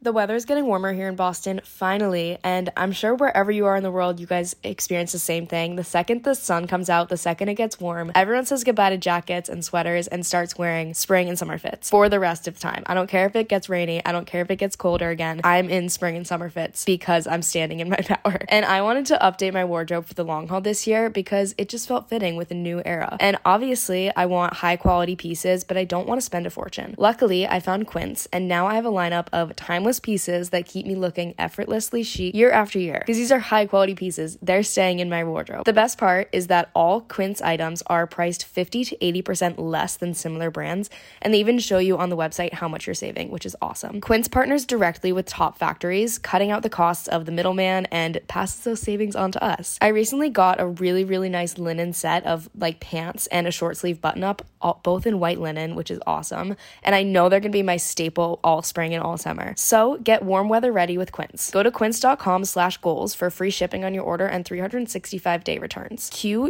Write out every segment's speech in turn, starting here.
The weather is getting warmer here in Boston, finally, and I'm sure wherever you are in the world, you guys experience the same thing. The second the sun comes out, the second it gets warm, everyone says goodbye to jackets and sweaters and starts wearing spring and summer fits for the rest of time. I don't care if it gets rainy. I don't care if it gets colder again. I'm in spring and summer fits because I'm standing in my power. And I wanted to update my wardrobe for the long haul this year because it just felt fitting with a new era. And obviously, I want high quality pieces, but I don't want to spend a fortune. Luckily, I found Quince, and now I have a lineup of timeless pieces that keep me looking effortlessly chic year after year. Because these are high quality pieces, they're staying in my wardrobe. The best part is that all Quince items are priced 50 to 80% less than similar brands, and they even show you on the website how much you're saving, which is awesome. Quince partners directly with top factories, cutting out the costs of the middleman and passes those savings on to us. I recently got a really nice linen set of like pants and a short sleeve button up, both in white linen, which is awesome. And I know they're gonna be my staple all spring and all summer. So get warm weather ready with Quince. Go to quince.com/goals for free shipping on your order and 365-day returns.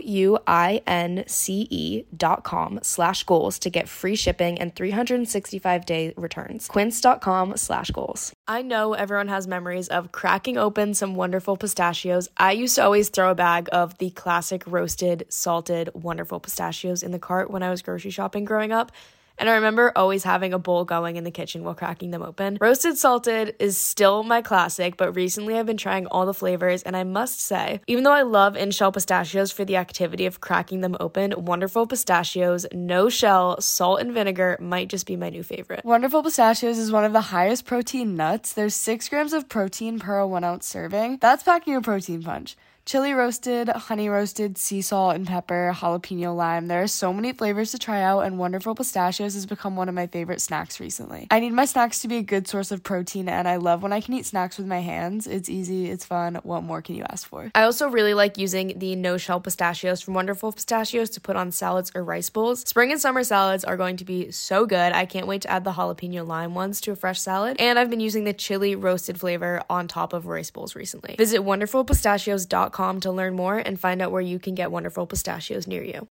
QUINCE.com/goals to get free shipping and 365-day returns. Quince.com/goals. I know everyone has memories of cracking open some wonderful pistachios. I used to always throw a bag of the classic roasted, salted, wonderful pistachios in the cart when I was grocery shopping growing up. And I remember always having a bowl going in the kitchen while cracking them open. Roasted salted is still my classic, but recently I've been trying all the flavors, and I must say, even though I love in-shell pistachios for the activity of cracking them open, Wonderful Pistachios, no shell, salt and vinegar might just be my new favorite. Wonderful Pistachios is one of the highest protein nuts. There's 6 grams of protein per 1 ounce serving. That's packing a protein punch. Chili roasted, honey roasted, sea salt and pepper, jalapeno lime. There are so many flavors to try out, and Wonderful Pistachios has become one of my favorite snacks recently. I need my snacks to be a good source of protein, and I love when I can eat snacks with my hands. It's easy, it's fun. What more can you ask for? I also really like using the no-shell pistachios from Wonderful Pistachios to put on salads or rice bowls. Spring and summer salads are going to be so good. I can't wait to add the jalapeno lime ones to a fresh salad, and I've been using the chili roasted flavor on top of rice bowls recently. Visit wonderfulpistachios.com to learn more and find out where you can get Wonderful Pistachios near you.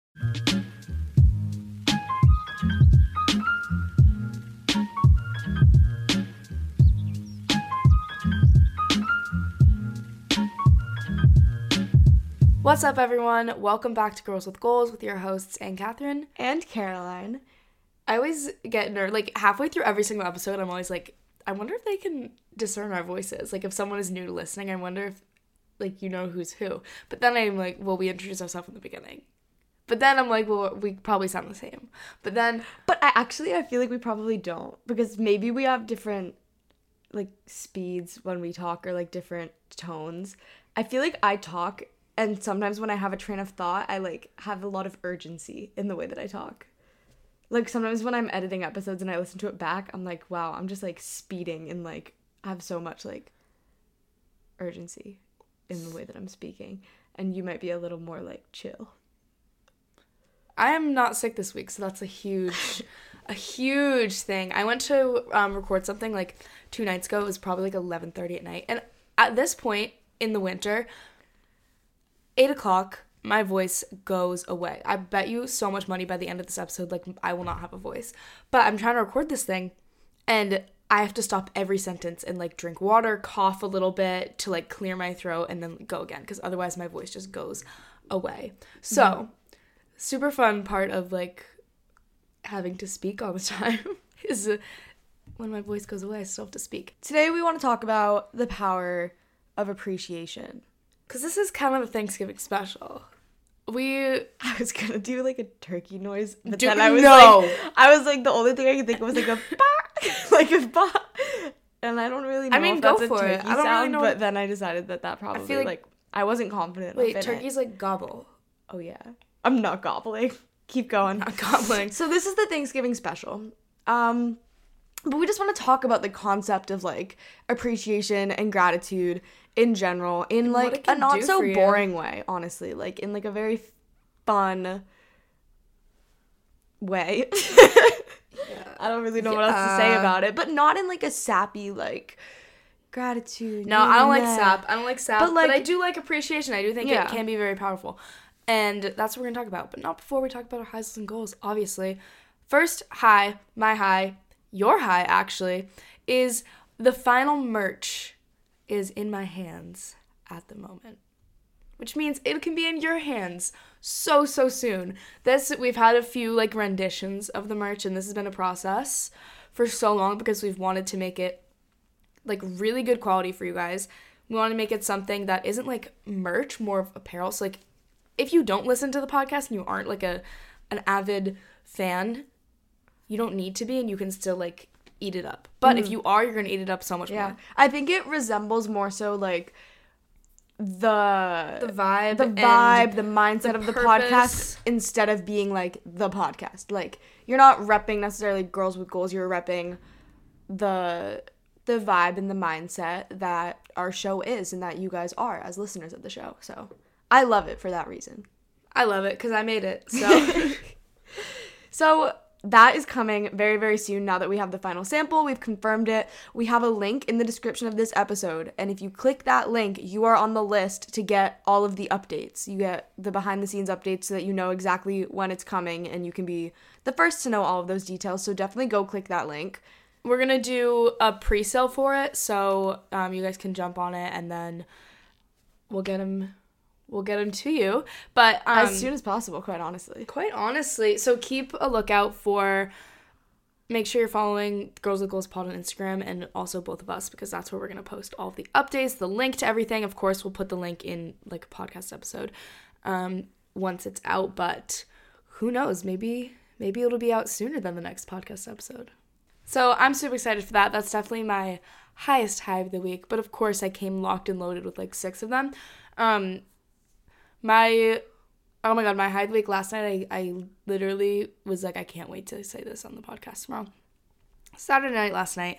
What's up, everyone? Welcome back to Girls with Goals with your hosts, Anne Catherine and Caroline. I always get nervous, like halfway through every single episode, I'm always like, I wonder if they can discern our voices. Like if someone is new to listening, I wonder if like, you know who's who. But then I'm like, well, we introduced ourselves in the beginning. But then I'm like, well, we probably sound the same. But I feel like we probably don't. Because maybe we have different, like, speeds when we talk or, like, different tones. I feel like I talk, and sometimes when I have a train of thought, I, like, have a lot of urgency in the way that I talk. Like, sometimes when I'm editing episodes and I listen to it back, I'm like, wow, I'm just, like, speeding and, like, I have so much, like, urgency in the way that I'm speaking, and you might be a little more like chill. I am not sick this week, so that's a huge thing. I went to record something like 2 nights ago. It was probably like 11:30 at night, and at this point in the winter, 8 o'clock, my voice goes away. I bet you so much money by the end of this episode, like I will not have a voice. But I'm trying to record this thing, and I have to stop every sentence and, like, drink water, cough a little bit to, like, clear my throat and then go again because otherwise my voice just goes away. So, super fun part of, like, having to speak all the time is when my voice goes away, I still have to speak. Today we want to talk about the power of appreciation. Because this is kind of a Thanksgiving special. I was gonna do, like, a turkey noise, but then the only thing I could think of was, like, a like a bah, and I don't really know if that's a turkey sound, really know. But then I decided that probably, I feel like I wasn't confident enough in it. Wait, turkey's like gobble. Oh, yeah. I'm not gobbling. Keep going. Not gobbling. So this is the Thanksgiving special. But we just want to talk about the concept of, like, appreciation and gratitude in general in, like, a not so boring way, honestly. Like, in, like, a very fun way. Yeah. I don't really know what else to say about it, but not in, like, a sappy, like, gratitude. No, I don't like sap. But I do like appreciation. I do think it can be very powerful. And that's what we're going to talk about. But not before we talk about our highs and goals, obviously. First high, my high, your high, actually, is the final merch is in my hands at the moment, which means it can be in your hands so soon. We've had a few like renditions of the merch, and this has been a process for so long because we've wanted to make it like really good quality for you guys. We want to make it something that isn't like merch, more of apparel. So like if you don't listen to the podcast and you aren't like an avid fan, you don't need to be, and you can still like eat it up. But if you are, you're gonna eat it up so much more. I think it resembles more so like the vibe, the mindset of the podcast, instead of being like the podcast. Like, you're not repping necessarily Girls with Goals, you're repping the vibe and the mindset that our show is and that you guys are as listeners of the show. So I love it for that reason. I love it because I made it. So so that is coming very, very soon. Now that we have the final sample, we've confirmed it. We have a link in the description of this episode, and if you click that link, you are on the list to get all of the updates. You get the behind the scenes updates so that you know exactly when it's coming, and you can be the first to know all of those details. So definitely go click that link. We're gonna do a pre-sale for it, so you guys can jump on it, and then we'll get them to you, but as soon as possible, quite honestly. So keep a lookout for, make sure you're following Girls with Goals Pod on Instagram, and also both of us, because that's where we're going to post all of the updates, the link to everything. Of course, we'll put the link in like a podcast episode once it's out, but who knows, maybe it'll be out sooner than the next podcast episode. So I'm super excited for that. That's definitely my highest high of the week, but of course I came locked and loaded with like 6 of them. My high of the week last night, I literally was like, I can't wait to say this on the podcast tomorrow. Saturday night last night,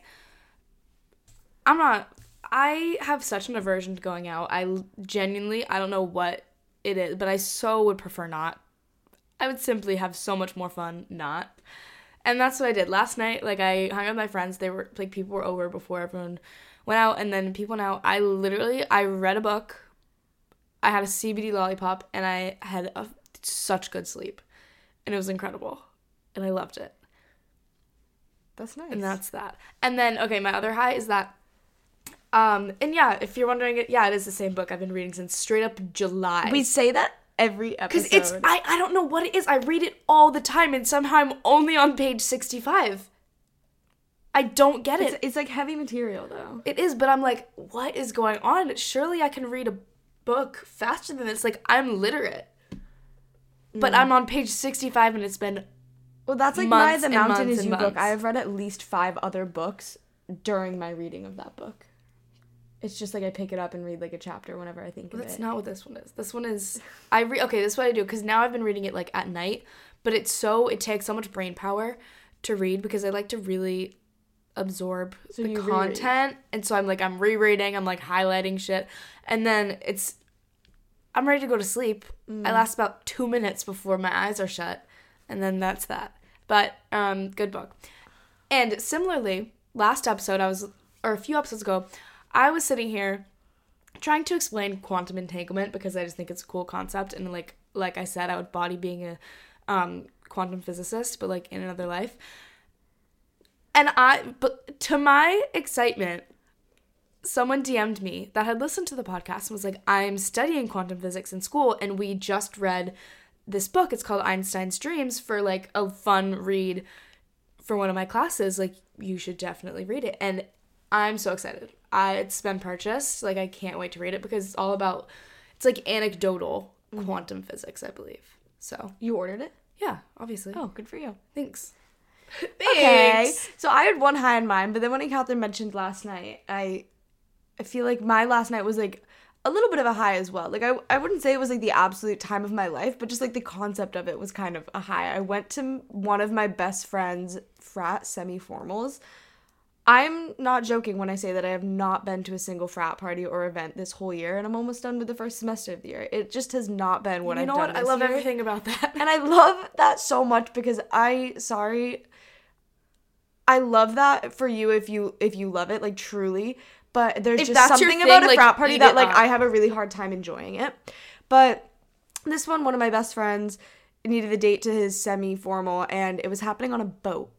I have such an aversion to going out. I don't know what it is, but I so would prefer not. I would simply have so much more fun not. And that's what I did last night. Like, I hung out with my friends. They were like, people were over before everyone went out, and then people went out. I read a book. I had a CBD lollipop, and I had such good sleep, and it was incredible, and I loved it. That's nice. And that's that. And then, okay, my other high is that, and yeah, if you're wondering, it is the same book I've been reading since straight up July. We say that every episode. Because I don't know what it is. I read it all the time, and somehow I'm only on page 65. I don't get it. It's like heavy material, though. It is, but I'm like, what is going on? Surely I can read a book faster than this. Like, I'm literate. But I'm on page 65, and it's been that's like my The Mountain Is You book. I have read at least 5 other books during my reading of that book. It's just like I pick it up and read like a chapter whenever I think of it. That's not what this one is. This one is, this is what I do, because now I've been reading it like at night, but it takes so much brain power to read, because I like to really absorb the content. And so I'm rereading, I'm like highlighting shit, and then I'm ready to go to sleep. I last about 2 minutes before my eyes are shut, and then that's that. But good book. And similarly, last episode a few episodes ago, I was sitting here trying to explain quantum entanglement, because I just think it's a cool concept, and like I said, I would body being a quantum physicist, but like in another life. But to my excitement, someone DM'd me that had listened to the podcast and was like, I'm studying quantum physics in school, and we just read this book. It's called Einstein's Dreams, for like a fun read for one of my classes. Like, you should definitely read it. And I'm so excited. It's been purchased. Like, I can't wait to read it, because it's like anecdotal quantum physics, I believe. So. You ordered it? Yeah, obviously. Oh, good for you. Thanks. Okay. So I had one high in mind, but then when Catherine mentioned last night, I feel like my last night was like a little bit of a high as well. Like, I wouldn't say it was like the absolute time of my life, but just like the concept of it was kind of a high. I went to one of my best friend's frat semi-formals. I'm not joking when I say that I have not been to a single frat party or event this whole year, and I'm almost done with the first semester of the year. It just has not been what I've done this year. I love everything about that. And I love that so much, because I love that for you if you love it, like, truly. But there's just something about a frat party that, like, I have a really hard time enjoying it. But this one of my best friends needed a date to his semi-formal, and it was happening on a boat.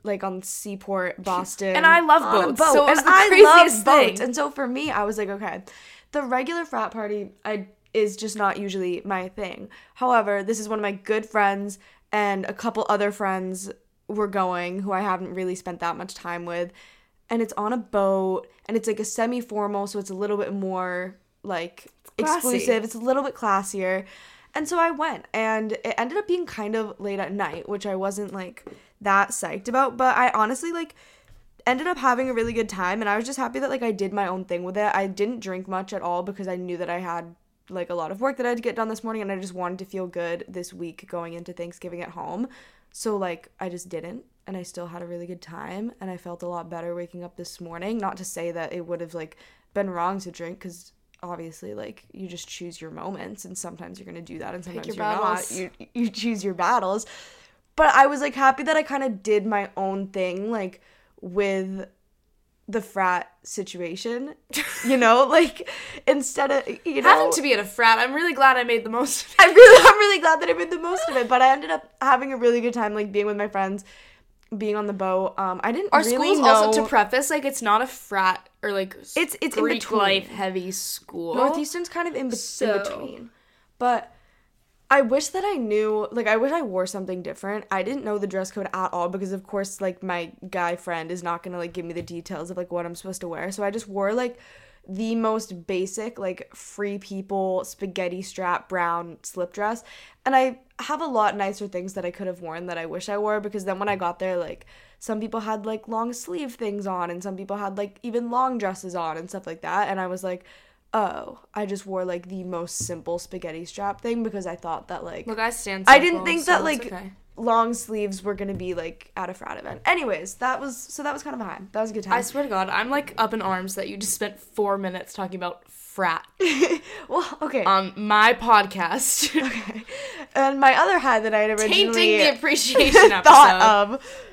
like on Seaport, Boston. And I love on a boats, boat. so it was And the I craziest love thing. boats. And so for me, I was like, okay, the regular frat party is just not usually my thing. However, this is one of my good friends, and a couple other friends were going who I haven't really spent that much time with. And it's on a boat, and it's like a semi-formal, so it's a little bit more like exclusive. It's a little bit classier. And so I went, and it ended up being kind of late at night, which I wasn't like that psyched about, but I honestly like ended up having a really good time, and I was just happy that like I did my own thing with it. I didn't drink much at all because I knew that I had like a lot of work that I had to get done this morning, and I just wanted to feel good this week going into Thanksgiving at home. So like I just didn't, and I still had a really good time, and I felt a lot better waking up this morning. Not to say that it would have like been wrong to drink, because obviously like you just choose your moments, and sometimes you're gonna do that and sometimes you're not. You choose your battles. But I was like happy that I kind of did my own thing like with the frat situation, you know, like instead of, you know, Having to be at a frat, I'm really glad I made the most of it. I'm really glad that I made the most of it. But I ended up having a really good time, like being with my friends, being on the boat. I didn't Our really school's know. also, to preface, like it's not a frat or like It's in Greek between. life heavy school. Northeastern's kind of in between. But I wish that I knew, like, I wish I wore something different. I didn't know the dress code at all because, of course, like, my guy friend is not going to, like, give me the details of, like, what I'm supposed to wear. So I just wore, like, the most basic, like, Free People spaghetti strap brown slip dress. And I have a lot nicer things that I could have worn that I wish I wore, because then when I got there, like, some people had, like, long sleeve things on, and some people had, like, even long dresses on and stuff like that. And I was like, oh, I just wore like the most simple spaghetti strap thing because I thought that like Look, I stand I simple, didn't think so that it's like okay. long sleeves were gonna be like at a frat event. Anyways, that was kind of a high. That was a good time. I swear to God, I'm like up in arms that you just spent 4 minutes talking about frat Well, okay. on my podcast. Okay. And my other high that I had originally Tainting the appreciation episode. thought of.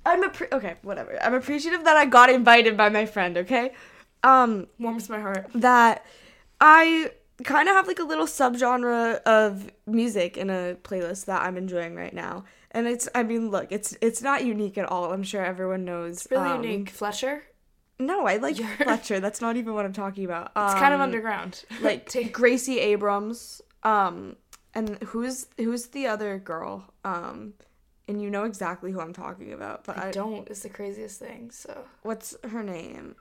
Okay, whatever. I'm appreciative that I got invited by my friend, okay? Warms my heart. That I kind of have like a little subgenre of music in a playlist that I'm enjoying right now. And it's not unique at all. I'm sure everyone knows. It's really unique. Fletcher? No, I like Fletcher. That's not even what I'm talking about. It's kind of underground. Like Gracie Abrams. And who's the other girl? And you know exactly who I'm talking about. But I don't. It's the craziest thing, so. What's her name?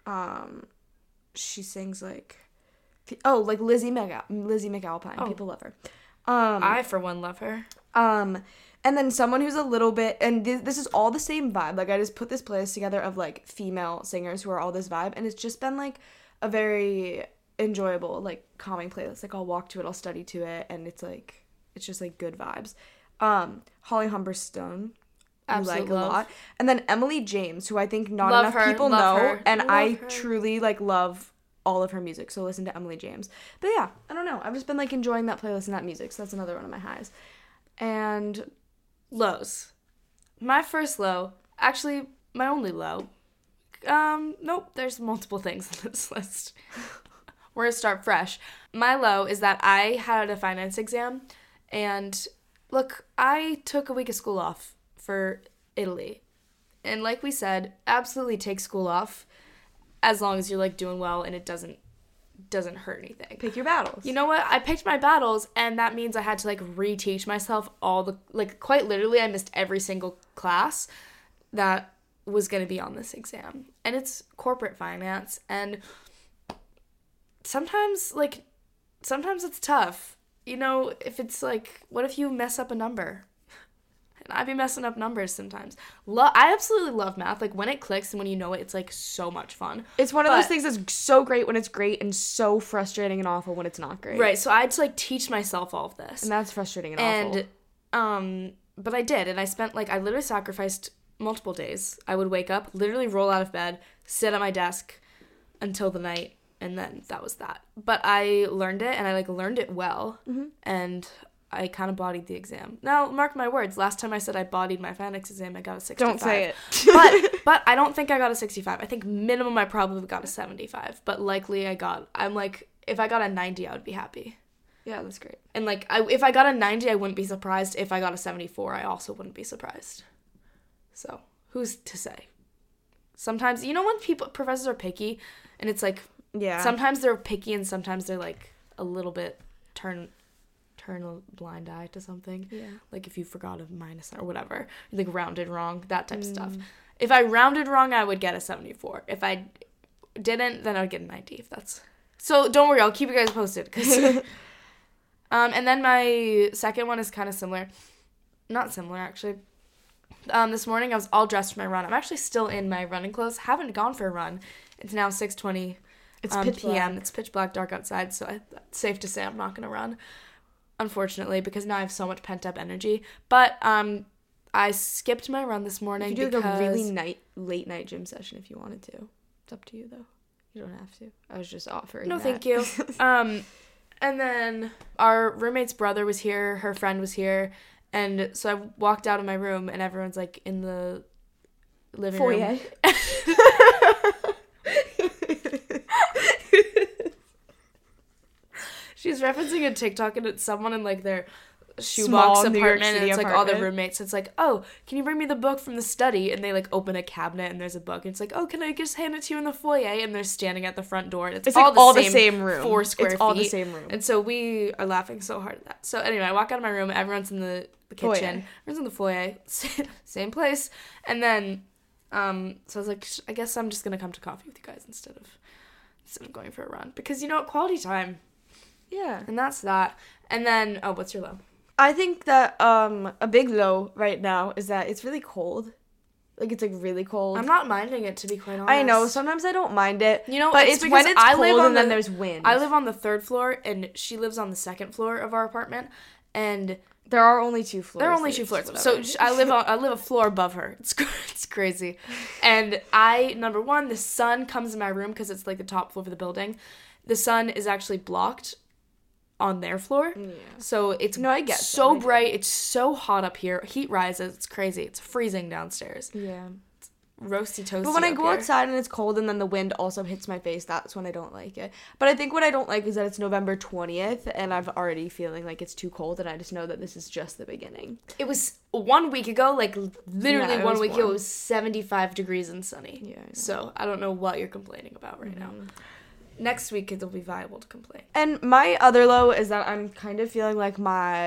She sings like, like Lizzie McAlpine. Oh. People love her. I for one love her. And then someone who's a little bit, and this is all the same vibe. Like I just put this playlist together of like female singers who are all this vibe, and it's just been like a very enjoyable, like calming playlist. Like I'll walk to it, I'll study to it, and it's just like good vibes. Holly Humberstone. I like a lot. And then Emily James, who I think not enough people know, and I truly like love all of her music, so listen to Emily James. But yeah, I don't know, I've just been like enjoying that playlist and that music, so that's another one of my highs. And lows. My first low, actually my only low. Nope, there's multiple things on this list. We're gonna start fresh. My low is that I had a finance exam, and look, I took a week of school off for Italy. And like we said, absolutely take school off as long as you're like doing well and it doesn't hurt anything. Pick your battles. You know what? I picked my battles, and that means I had to like reteach myself all the, like quite literally I missed every single class that was going to be on this exam. And it's corporate finance, and sometimes it's tough. You know, if it's like, what if you mess up a number? And I'd be messing up numbers sometimes. I absolutely love math. Like, when it clicks and when you know it, it's, like, so much fun. It's one of those things that's so great when it's great and so frustrating and awful when it's not great. Right, so I had to, like, teach myself all of this. And that's frustrating and awful. But I did, and I literally sacrificed multiple days. I would wake up, literally roll out of bed, sit at my desk until the night, and then that was that. But I learned it, and I, like, learned it well, and I kind of bodied the exam. Now, mark my words, last time I said I bodied my finance exam, I got a 65. Don't say it. but I don't think I got a 65. I think minimum I probably got a 75. But likely I'm like, if I got a 90, I would be happy. Yeah, that's great. And like, if I got a 90, I wouldn't be surprised. If I got a 74, I also wouldn't be surprised. So, who's to say? Sometimes, you know when professors are picky, and it's like, Yeah. sometimes they're picky and sometimes they're like a little bit turn a blind eye to something. Yeah. Like if you forgot a minus or whatever, like rounded wrong, that type of stuff. If I rounded wrong, I would get a 74. If I didn't, then I would get a 90. If that's so. Don't worry, I'll keep you guys posted. And then my second one is kind of similar, not similar actually. This morning I was all dressed for my run. I'm actually still in my running clothes. Haven't gone for a run. It's now 6:20. It's pitch p.m. black. It's pitch black, dark outside, so it's safe to say I'm not gonna run, unfortunately, because now I have so much pent up energy. But I skipped my run this morning. You could do like a really late night gym session if you wanted to. It's up to you though. You don't have to. I was just offering. No, that. thank you. And then our roommate's brother was here. Her friend was here, and so I walked out of my room, and everyone's like in the living room. She's referencing a TikTok, and it's someone in like their shoebox apartment, and it's like all the roommates. It's like, oh, can you bring me the book from the study? And they like open a cabinet, and there's a book. And it's like, oh, can I just hand it to you in the foyer? And they're standing at the front door, and it's all, like the same room. 4 square feet. It's all the same room. And so we are laughing so hard at that. So anyway, I walk out of my room. Everyone's in the kitchen. Foyer. Everyone's in the foyer. Same place. And then, so I was like, I guess I'm just gonna come to coffee with you guys instead of going for a run, because you know what, quality time. Yeah. And that's that. And then, what's your low? I think that a big low right now is that it's really cold. Like, it's, like, really cold. I'm not minding it, to be quite honest. I know. Sometimes I don't mind it. You know, but it's when it's cold and then there's wind. I live on the 3rd floor, and she lives on the 2nd floor of our apartment, and there are only 2 floors. There are only 2 floors. So I live a floor above her. It's crazy. And number one, the sun comes in my room because it's, like, the top floor of the building. The sun is actually blocked on their floor. Yeah. So it's so bright. It's so hot up here. Heat rises. It's crazy. It's freezing downstairs. Yeah. It's roasty toasty. But when I go outside and it's cold and then the wind also hits my face, that's when I don't like it. But I think what I don't like is that it's November 20th and I'm already feeling like it's too cold, and I just know that this is just the beginning. It was 1 week ago, like literally 1 week ago, it was 75 degrees and sunny. Yeah. So I don't know what you're complaining about right now. Next week it'll be viable to complain. And my other low is that I'm kind of feeling like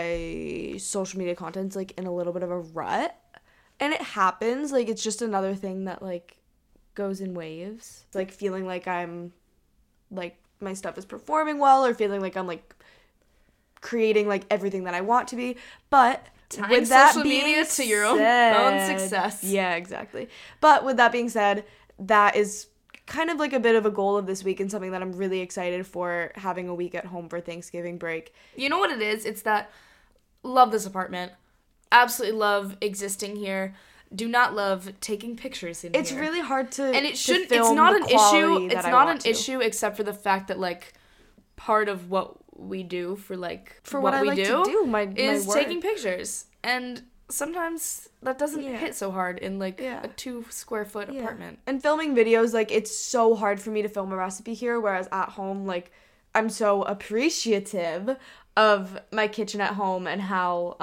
my social media content's like in a little bit of a rut. And it happens. Like, it's just another thing that like goes in waves. It's like feeling like I'm like my stuff is performing well, or feeling like I'm like creating like everything that I want to be. But with that social being media to your own success. Yeah, exactly. But with that being said, that is kind of like a bit of a goal of this week, and something that I'm really excited for, having a week at home for Thanksgiving break. You know what it is? It's that love this apartment. Absolutely love existing here. Do not love taking pictures in here. It's really hard to and it shouldn't. It's not an issue. It's not an issue except for the fact that like part of what we do for what I like to do is taking pictures, and sometimes that doesn't hit so hard in like a 2 square foot apartment. And filming videos, like, it's so hard for me to film a recipe here, whereas at home, like, I'm so appreciative of my kitchen at home and how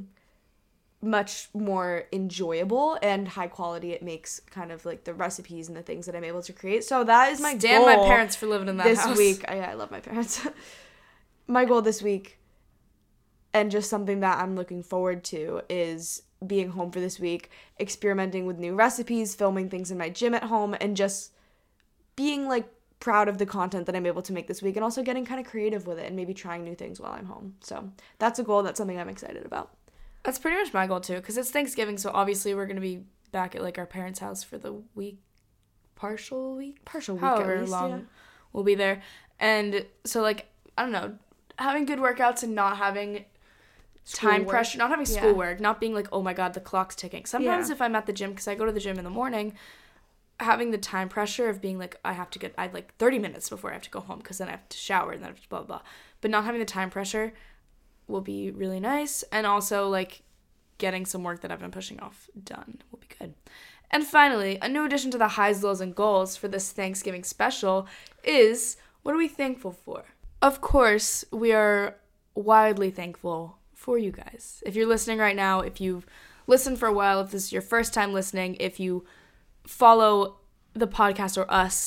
much more enjoyable and high quality it makes, kind of like the recipes and the things that I'm able to create. So that is my goal. My parents for living in that house this week. I love my parents. My goal this week, and just something that I'm looking forward to, is being home for this week, experimenting with new recipes, filming things in my gym at home, and just being like proud of the content that I'm able to make this week, and also getting kind of creative with it and maybe trying new things while I'm home. So that's a goal. That's something I'm excited about. That's pretty much my goal too, because it's Thanksgiving, so obviously we're going to be back at like our parents' house for the partial week, however at least, long we'll be there. And so like, I don't know, having good workouts and not having time pressure, not having schoolwork, not being like, oh my god, the clock's ticking. Sometimes if I'm at the gym, because I go to the gym in the morning, having the time pressure of being like, I had like 30 minutes before I have to go home, because then I have to shower and then I have to blah, blah, blah. But not having the time pressure will be really nice. And also like getting some work that I've been pushing off done will be good. And finally, a new addition to the highs, lows, and goals for this Thanksgiving special is, what are we thankful for? Of course, we are wildly thankful for you guys. If you're listening right now, if you've listen for a while, if this is your first time listening, if you follow the podcast or us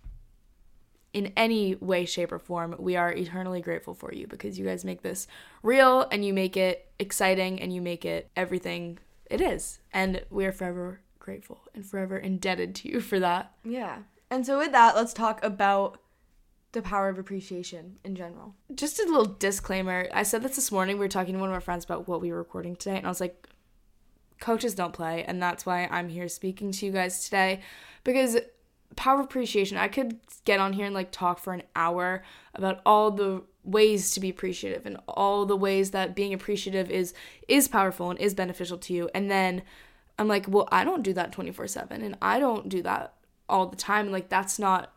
in any way, shape, or form, we are eternally grateful for you because you guys make this real and you make it exciting and you make it everything it is. And we're forever grateful and forever indebted to you for that. Yeah. And so with that, let's talk about the power of appreciation in general. Just a little disclaimer. I said this morning. We were talking to one of our friends about what we were recording today. And I was like, coaches don't play. And that's why I'm here speaking to you guys today. Because power of appreciation, I could get on here and like talk for an hour about all the ways to be appreciative and all the ways that being appreciative is powerful and is beneficial to you. And then I'm like, well, I don't do that 24/7 and I don't do that all the time. And like, that's not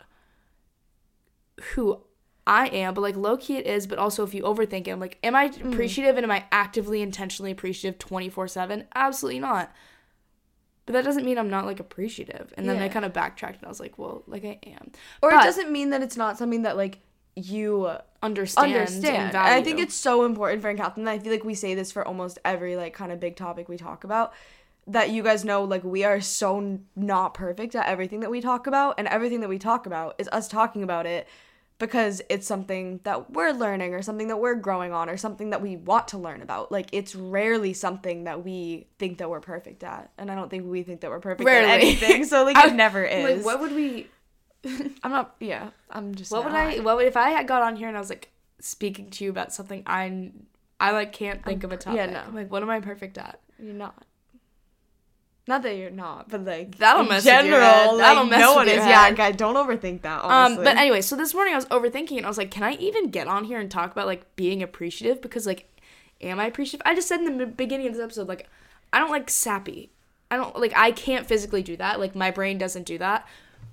who I am, but like low-key it is. But also if you overthink it, I'm like, am I appreciative and am I actively, intentionally appreciative 24/7? Absolutely not. But that doesn't mean I'm not, like, appreciative. And then I kind of backtracked, and I was like, well, like, I am. Or it doesn't mean that it's not something that, like, you understand. And value. And I think it's so important for Catherine, and I feel like we say this for almost every, like, kind of big topic we talk about, that you guys know, like, we are so not perfect at everything that we talk about, and everything that we talk about is us talking about it because it's something that we're learning or something that we're growing on or something that we want to learn about. Like, it's rarely something that we think that we're perfect at. And I don't think we think that we're perfect at anything. So, like, it never is. Like, what would we... I'm just What would if I had got on here and I was, like, speaking to you about something I like, can't think of a topic. Yeah, no. Like, what am I perfect at? You're not. Not that you're not, but like that'll mess with your head. That'll mess no one with is. your Yeah, head. guys, don't overthink that. Honestly. But anyway, so this morning I was overthinking and I was like, can I even get on here and talk about like being appreciative? Because like, am I appreciative? I just said in the beginning of this episode, like, I don't like sappy. I can't physically do that. Like, my brain doesn't do that.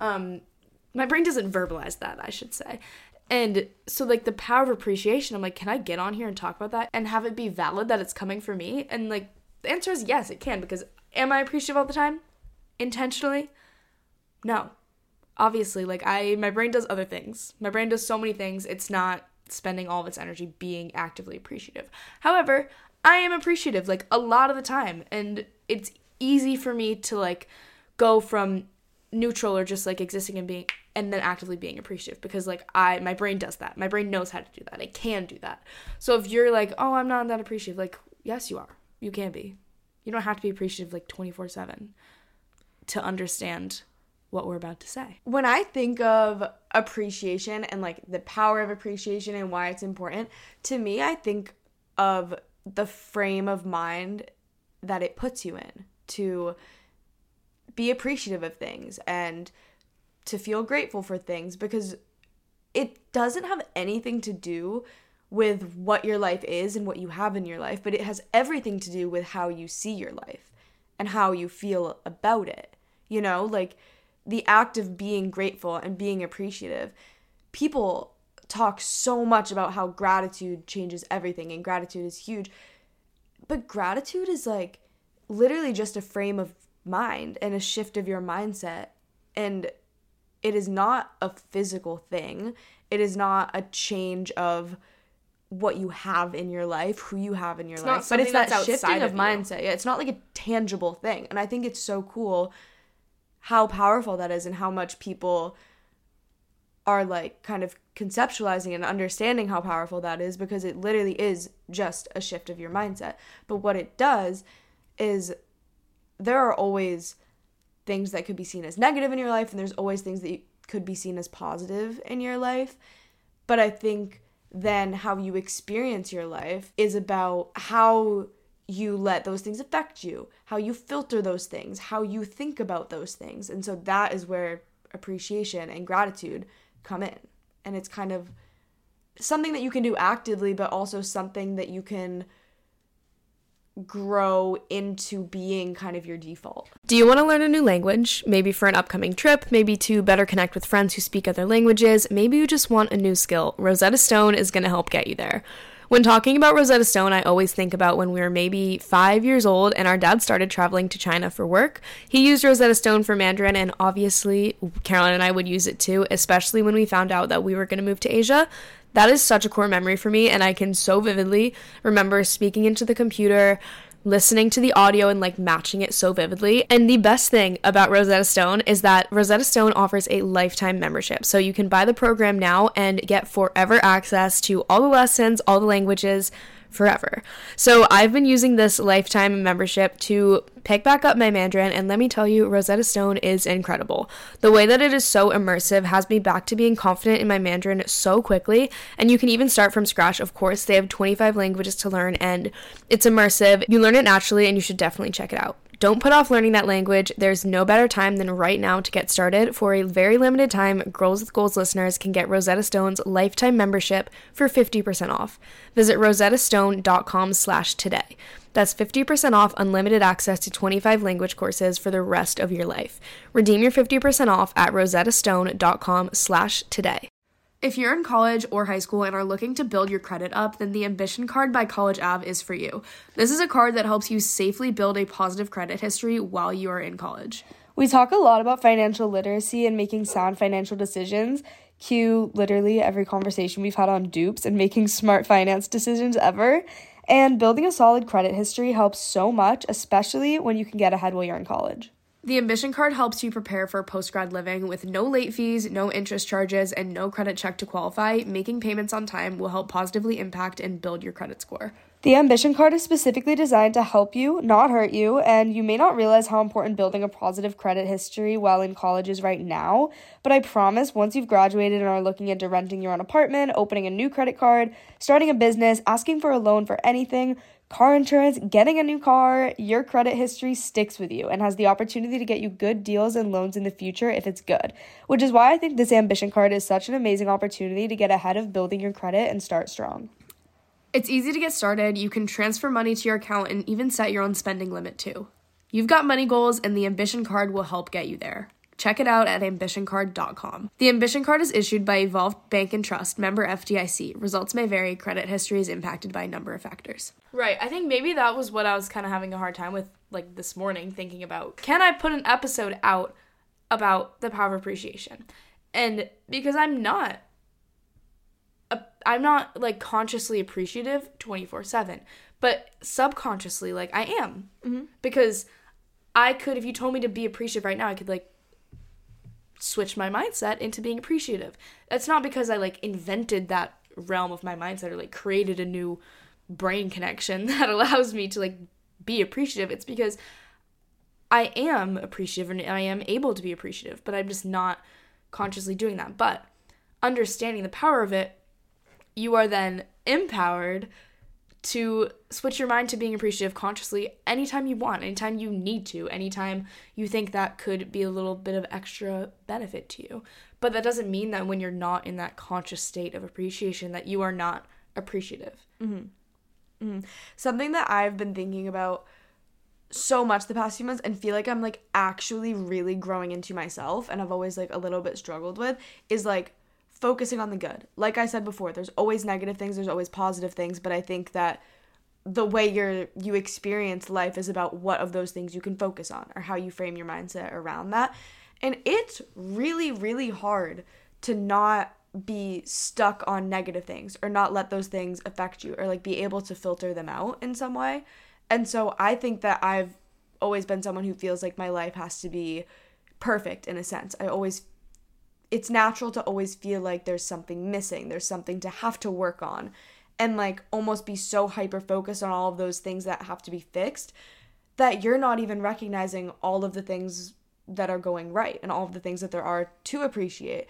My brain doesn't verbalize that, I should say. And so like the power of appreciation, I'm like, can I get on here and talk about that and have it be valid that it's coming from me? And like, the answer is yes, it can, because am I appreciative all the time? Intentionally? No. Obviously, like, my brain does other things. My brain does so many things, it's not spending all of its energy being actively appreciative. However, I am appreciative, like, a lot of the time, and it's easy for me to, like, go from neutral or just, like, existing and being, and then actively being appreciative, because, like, my brain does that. My brain knows how to do that. It can do that. So if you're like, oh, I'm not that appreciative, like, yes, you are. You can be. You don't have to be appreciative, like, 24/7 to understand what we're about to say. When I think of appreciation and, like, the power of appreciation and why it's important, to me, I think of the frame of mind that it puts you in to be appreciative of things and to feel grateful for things, because it doesn't have anything to do with what your life is and what you have in your life, but it has everything to do with how you see your life and how you feel about it. You know, like, the act of being grateful and being appreciative. People talk so much about how gratitude changes everything and gratitude is huge. But gratitude is, like, literally just a frame of mind and a shift of your mindset. And it is not a physical thing. It is not a change of what you have in your life, who you have in your life. But it's that shifting of mindset. Yeah, it's not like a tangible thing. And I think it's so cool how powerful that is and how much people are, like, kind of conceptualizing and understanding how powerful that is, because it literally is just a shift of your mindset. But what it does is there are always things that could be seen as negative in your life, and there's always things that could be seen as positive in your life. But I think then how you experience your life is about how you let those things affect you, how you filter those things, how you think about those things. And so that is where appreciation and gratitude come in. And it's kind of something that you can do actively, but also something that you can grow into being kind of your default. Do you want to learn a new language? Maybe for an upcoming trip, maybe to better connect with friends who speak other languages, maybe you just want a new skill. Rosetta Stone is going to help get you there. When talking about Rosetta Stone, I always think about when we were maybe 5 years old and our dad started traveling to China for work. He used Rosetta Stone for Mandarin, and obviously Caroline and I would use it too, especially when we found out that we were going to move to Asia. That is such a core memory for me, and I can so vividly remember speaking into the computer, listening to the audio and like matching it so vividly. And the best thing about Rosetta Stone is that Rosetta Stone offers a lifetime membership. So you can buy the program now and get forever access to all the lessons, all the languages, forever. So I've been using this lifetime membership to pick back up my Mandarin, and let me tell you, Rosetta Stone is incredible. The way that it is so immersive has me back to being confident in my Mandarin so quickly, and you can even start from scratch. Of course, they have 25 languages to learn, and it's immersive. You learn it naturally, and you should definitely check it out. Don't put off learning that language. There's no better time than right now to get started. For a very limited time, Girls with Goals listeners can get Rosetta Stone's lifetime membership for 50% off. Visit rosettastone.com/today. That's 50% off unlimited access to 25 language courses for the rest of your life. Redeem your 50% off at rosettastone.com/today. If you're in college or high school and are looking to build your credit up, then the Ambition Card by College Ave is for you. This is a card that helps you safely build a positive credit history while you are in college. We talk a lot about financial literacy and making sound financial decisions. Cue literally every conversation we've had on dupes and making smart finance decisions ever. And building a solid credit history helps so much, especially when you can get ahead while you're in college. The Ambition Card helps you prepare for post-grad living with no late fees, no interest charges, and no credit check to qualify. Making payments on time will help positively impact and build your credit score. The Ambition Card is specifically designed to help you, not hurt you, and you may not realize how important building a positive credit history while in college is right now, but I promise once you've graduated and are looking into renting your own apartment, opening a new credit card, starting a business, asking for a loan for anything, car insurance, getting a new car, your credit history sticks with you and has the opportunity to get you good deals and loans in the future if it's good, which is why I think this Ambition Card is such an amazing opportunity to get ahead of building your credit and start strong. It's easy to get started. You can transfer money to your account and even set your own spending limit too. You've got money goals, and the Ambition Card will help get you there. Check it out at ambitioncard.com. The Ambition Card is issued by Evolved Bank and Trust, member FDIC. Results may vary. Credit history is impacted by a number of factors. Right. I think maybe that was what I was kind of having a hard time with, like, this morning, thinking about, can I put an episode out about the power of appreciation? And because I'm not like consciously appreciative 24/7, but subconsciously, like, I am. Mm-hmm. Because I could, if you told me to be appreciative right now, I could like switch my mindset into being appreciative. That's not because I like invented that realm of my mindset or like created a new brain connection that allows me to like be appreciative. It's because I am appreciative and I am able to be appreciative, but I'm just not consciously doing that. But understanding the power of it, you are then empowered to switch your mind to being appreciative consciously anytime you want, anytime you need to, anytime you think that could be a little bit of extra benefit to you. But that doesn't mean that when you're not in that conscious state of appreciation that you are not appreciative. Mm-hmm. Mm-hmm. Something that I've been thinking about so much the past few months and feel like I'm like actually really growing into myself, and I've always like a little bit struggled with, is like focusing on the good. Like I said before, there's always negative things, there's always positive things, but I think that the way you experience life is about what of those things you can focus on or how you frame your mindset around that. And it's really, really hard to not be stuck on negative things or not let those things affect you or like be able to filter them out in some way. And so I think that I've always been someone who feels like my life has to be perfect in a sense. It's natural to always feel like there's something missing, there's something to have to work on, and like almost be so hyper focused on all of those things that have to be fixed that you're not even recognizing all of the things that are going right and all of the things that there are to appreciate.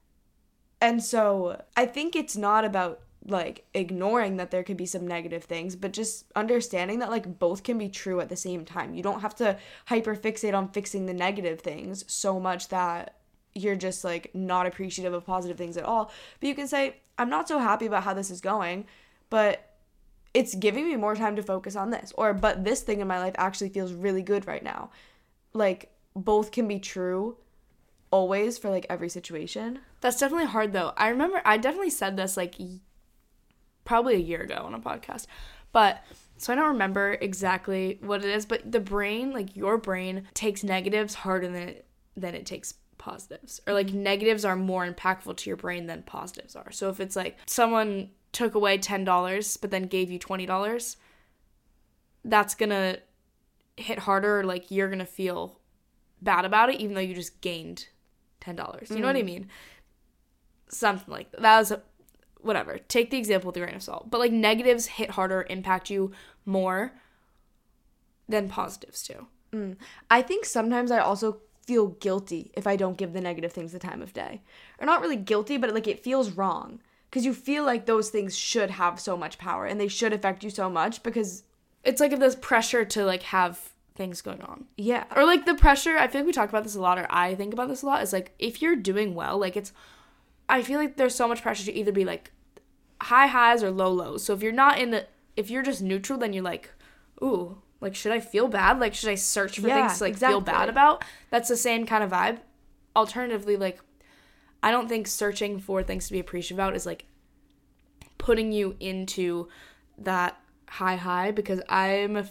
And so I think it's not about like ignoring that there could be some negative things, but just understanding that like both can be true at the same time. You don't have to hyper fixate on fixing the negative things so much that you're just like not appreciative of positive things at all. But you can say, I'm not so happy about how this is going, but it's giving me more time to focus on this. Or, but this thing in my life actually feels really good right now. Like, both can be true always for like every situation. That's definitely hard though. I remember I definitely said this like probably a year ago on a podcast, but so I don't remember exactly what it is, but the brain, like your brain, takes negatives harder than it takes positives, or like negatives are more impactful to your brain than positives are. So if it's like someone took away $10 but then gave you $20, that's gonna hit harder, or like you're gonna feel bad about it even though you just gained $10. You know what I mean? Something like that. That was whatever. Take the example with a grain of salt. But like negatives hit harder, impact you more than positives do. I think sometimes I also feel guilty if I don't give the negative things the time of day. Or not really guilty, but like it feels wrong. Because you feel like those things should have so much power and they should affect you so much because it's like if there's pressure to like have things going on. Yeah. Or like the pressure, I feel like we talk about this a lot, or I think about this a lot, is like if you're doing well, like I feel like there's so much pressure to either be like high highs or low lows. So if you're not if you're just neutral, then you're like, ooh, like should I feel bad? Like should I search for things to like feel bad about? That's the same kind of vibe. Alternatively, like I don't think searching for things to be appreciative about is like putting you into that high because I'm a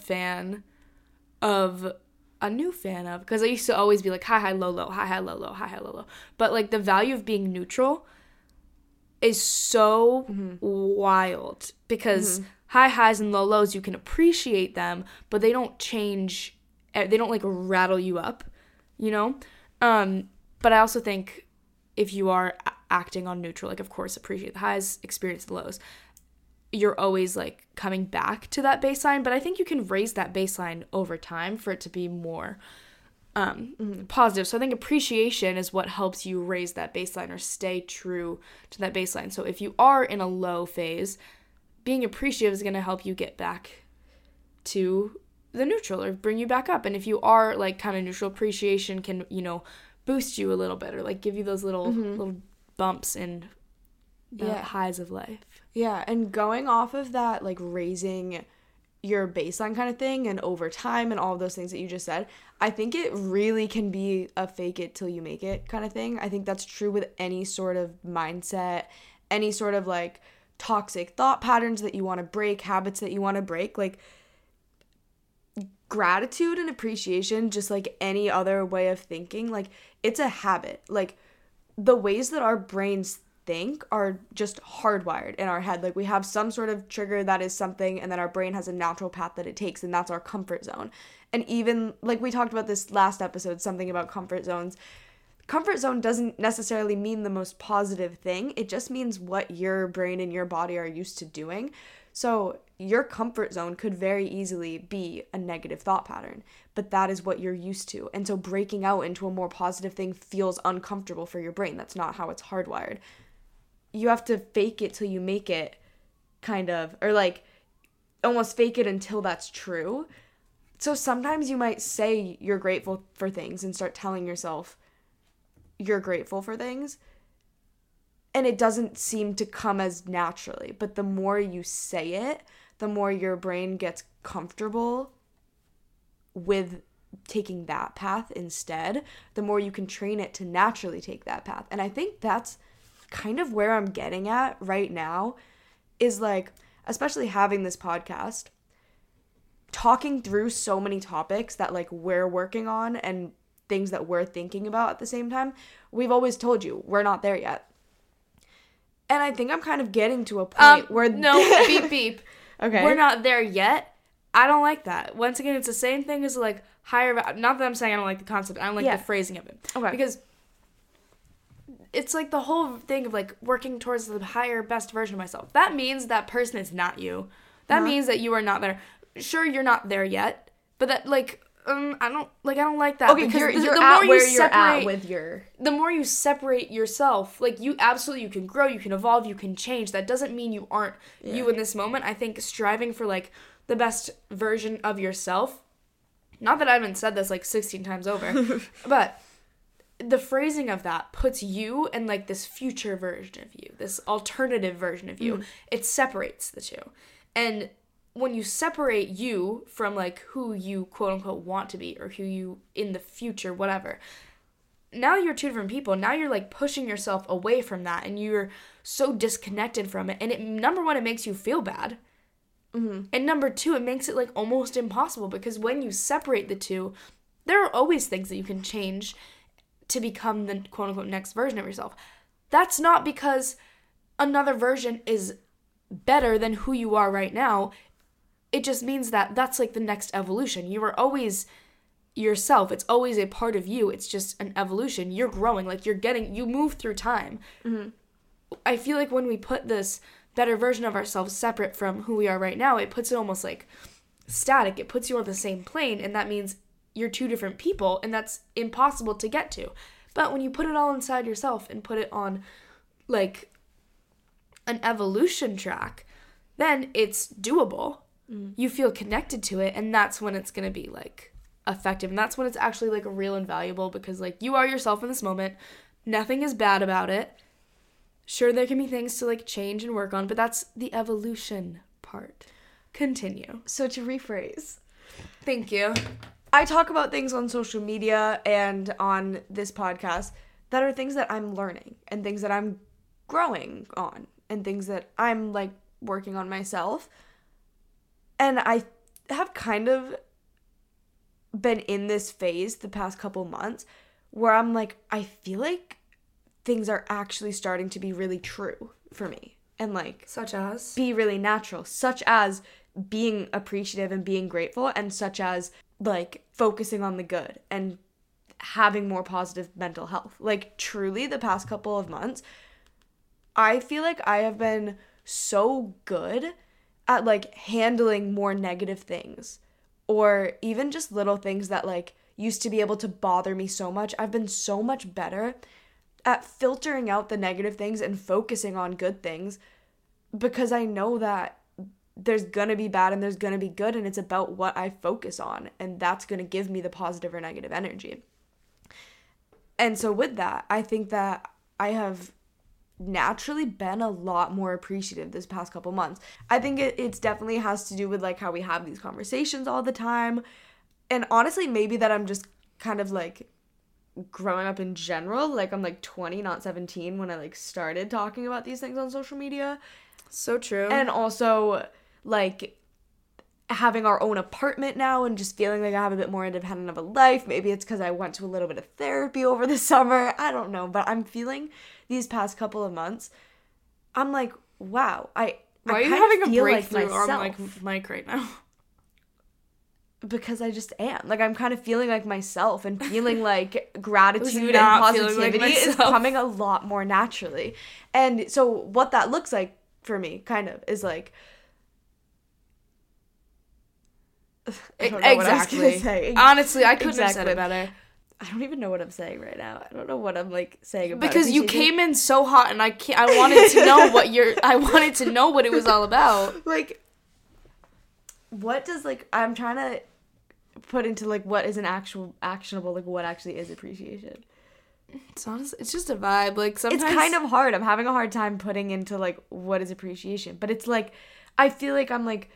new fan of, because I used to always be like high, low, low, high, low, low, high, low, low. But like the value of being neutral is so wild because high highs and low lows, you can appreciate them, but they don't change, they don't like rattle you up, you know? But I also think if you are acting on neutral, like of course appreciate the highs, experience the lows, you're always like coming back to that baseline. But I think you can raise that baseline over time for it to be more positive. So I think appreciation is what helps you raise that baseline or stay true to that baseline. So if you are in a low phase, being appreciative is going to help you get back to the neutral or bring you back up. And if you are like kind of neutral, appreciation can, you know, boost you a little bit or like give you those little bumps in the highs of life. Yeah, and going off of that, like raising your baseline kind of thing and over time and all of those things that you just said, I think it really can be a fake it till you make it kind of thing. I think that's true with any sort of mindset, any sort of like toxic thought patterns that you want to break, habits that you want to break. Like gratitude and appreciation, just like any other way of thinking, like it's a habit. Like the ways that our brains think are just hardwired in our head. Like we have some sort of trigger that is something, and then our brain has a natural path that it takes, and that's our comfort zone. And even like we talked about this last episode, something about comfort zones. Comfort zone doesn't necessarily mean the most positive thing. It just means what your brain and your body are used to doing. So your comfort zone could very easily be a negative thought pattern, but that is what you're used to. And so breaking out into a more positive thing feels uncomfortable for your brain. That's not how it's hardwired. You have to fake it till you make it, kind of, or like almost fake it until that's true. So sometimes you might say you're grateful for things and start telling yourself you're grateful for things, and it doesn't seem to come as naturally. But the more you say it, the more your brain gets comfortable with taking that path instead, the more you can train it to naturally take that path. And I think that's kind of where I'm getting at right now, is like, especially having this podcast, talking through so many topics that like we're working on and things that we're thinking about at the same time. We've always told you we're not there yet. And I think I'm kind of getting to a point where... No, beep, beep. Okay. We're not there yet. I don't like that. Once again, it's the same thing as like higher... Not that I'm saying I don't like the concept. I don't like the phrasing of it. Okay. Because it's like the whole thing of like working towards the higher, best version of myself. That means that person is not you. That means that you are not there. Sure, you're not there yet. But that like... I don't like that. Okay, because you're at where you're at with your... The more you separate yourself, like you can grow, you can evolve, you can change. That doesn't mean you aren't you in this moment. I think striving for like the best version of yourself, not that I haven't said this like 16 times over, but the phrasing of that puts you in like this future version of you, this alternative version of you. It separates the two. And when you separate you from like who you quote unquote want to be or who you in the future, whatever, now you're two different people. Now you're like pushing yourself away from that and you're so disconnected from it. And it, number one, it makes you feel bad. And number two, it makes it like almost impossible, because when you separate the two, there are always things that you can change to become the quote unquote next version of yourself. That's not because another version is better than who you are right now. it just means that that's like the next evolution. You are always yourself. It's always a part of you. It's just an evolution. You're growing. Like, you move through time. Mm-hmm. I feel like when we put this better version of ourselves separate from who we are right now, it puts it almost like static. It puts you on the same plane, and that means you're two different people, and that's impossible to get to. But when you put it all inside yourself and put it on, like, an evolution track, then it's doable. You feel connected to it, and that's when it's going to be, like, effective. And that's when it's actually, like, real and valuable, because, like, you are yourself in this moment. Nothing is bad about it. Sure, there can be things to, like, change and work on, but that's the evolution part. Continue. So to rephrase, Thank you. I talk about things on social media and on this podcast that are things that I'm learning and things that I'm growing on and things that I'm, like, working on myself. And I have kind of been in this phase the past couple months where I'm like, I feel like things are actually starting to be really true for me. And, like, Such as? be really natural, such as being appreciative and being grateful, and such as, like, focusing on the good and having more positive mental health. Like, truly, the past couple of months, I feel like I have been so good at, like, handling more negative things, or even just little things that, like, used to be able to bother me so much. I've been so much better at filtering out the negative things and focusing on good things, because I know that there's gonna be bad and there's gonna be good, and it's about what I focus on, and that's gonna give me the positive or negative energy. And so with that, I think that I have naturally been a lot more appreciative this past couple months. I think it's definitely has to do with, like, how we have these conversations all the time, and honestly, maybe that I'm just kind of, like, growing up in general. Like, I'm, like, 20, not 17 when I, like, started talking about these things on social media. So true. And also, like, having our own apartment now and just feeling like I have a bit more independent of a life. Maybe it's because I went to a little bit of therapy over the summer. I don't know. But I'm feeling these past couple of months, I'm like, wow. Why are you having a breakthrough on, like, Mike right now? Because I just am. Like, I'm kind of feeling like myself and feeling like gratitude and not positivity like is coming a lot more naturally. And so what that looks like for me, kind of, is like, I don't know what I was gonna say. Honestly, I couldn't have said it better. I don't even know what I'm saying right now. I don't know what I'm, like, saying about because you came in so hot, and I wanted to know I wanted to know what it was all about. Like, what does, like, I'm trying to put into, like, what is an actual actionable, like, what actually is appreciation. It's just a vibe. Like, sometimes it's kind of hard. I'm having a hard time putting into, like, what is appreciation. But it's like, I feel like I'm, like,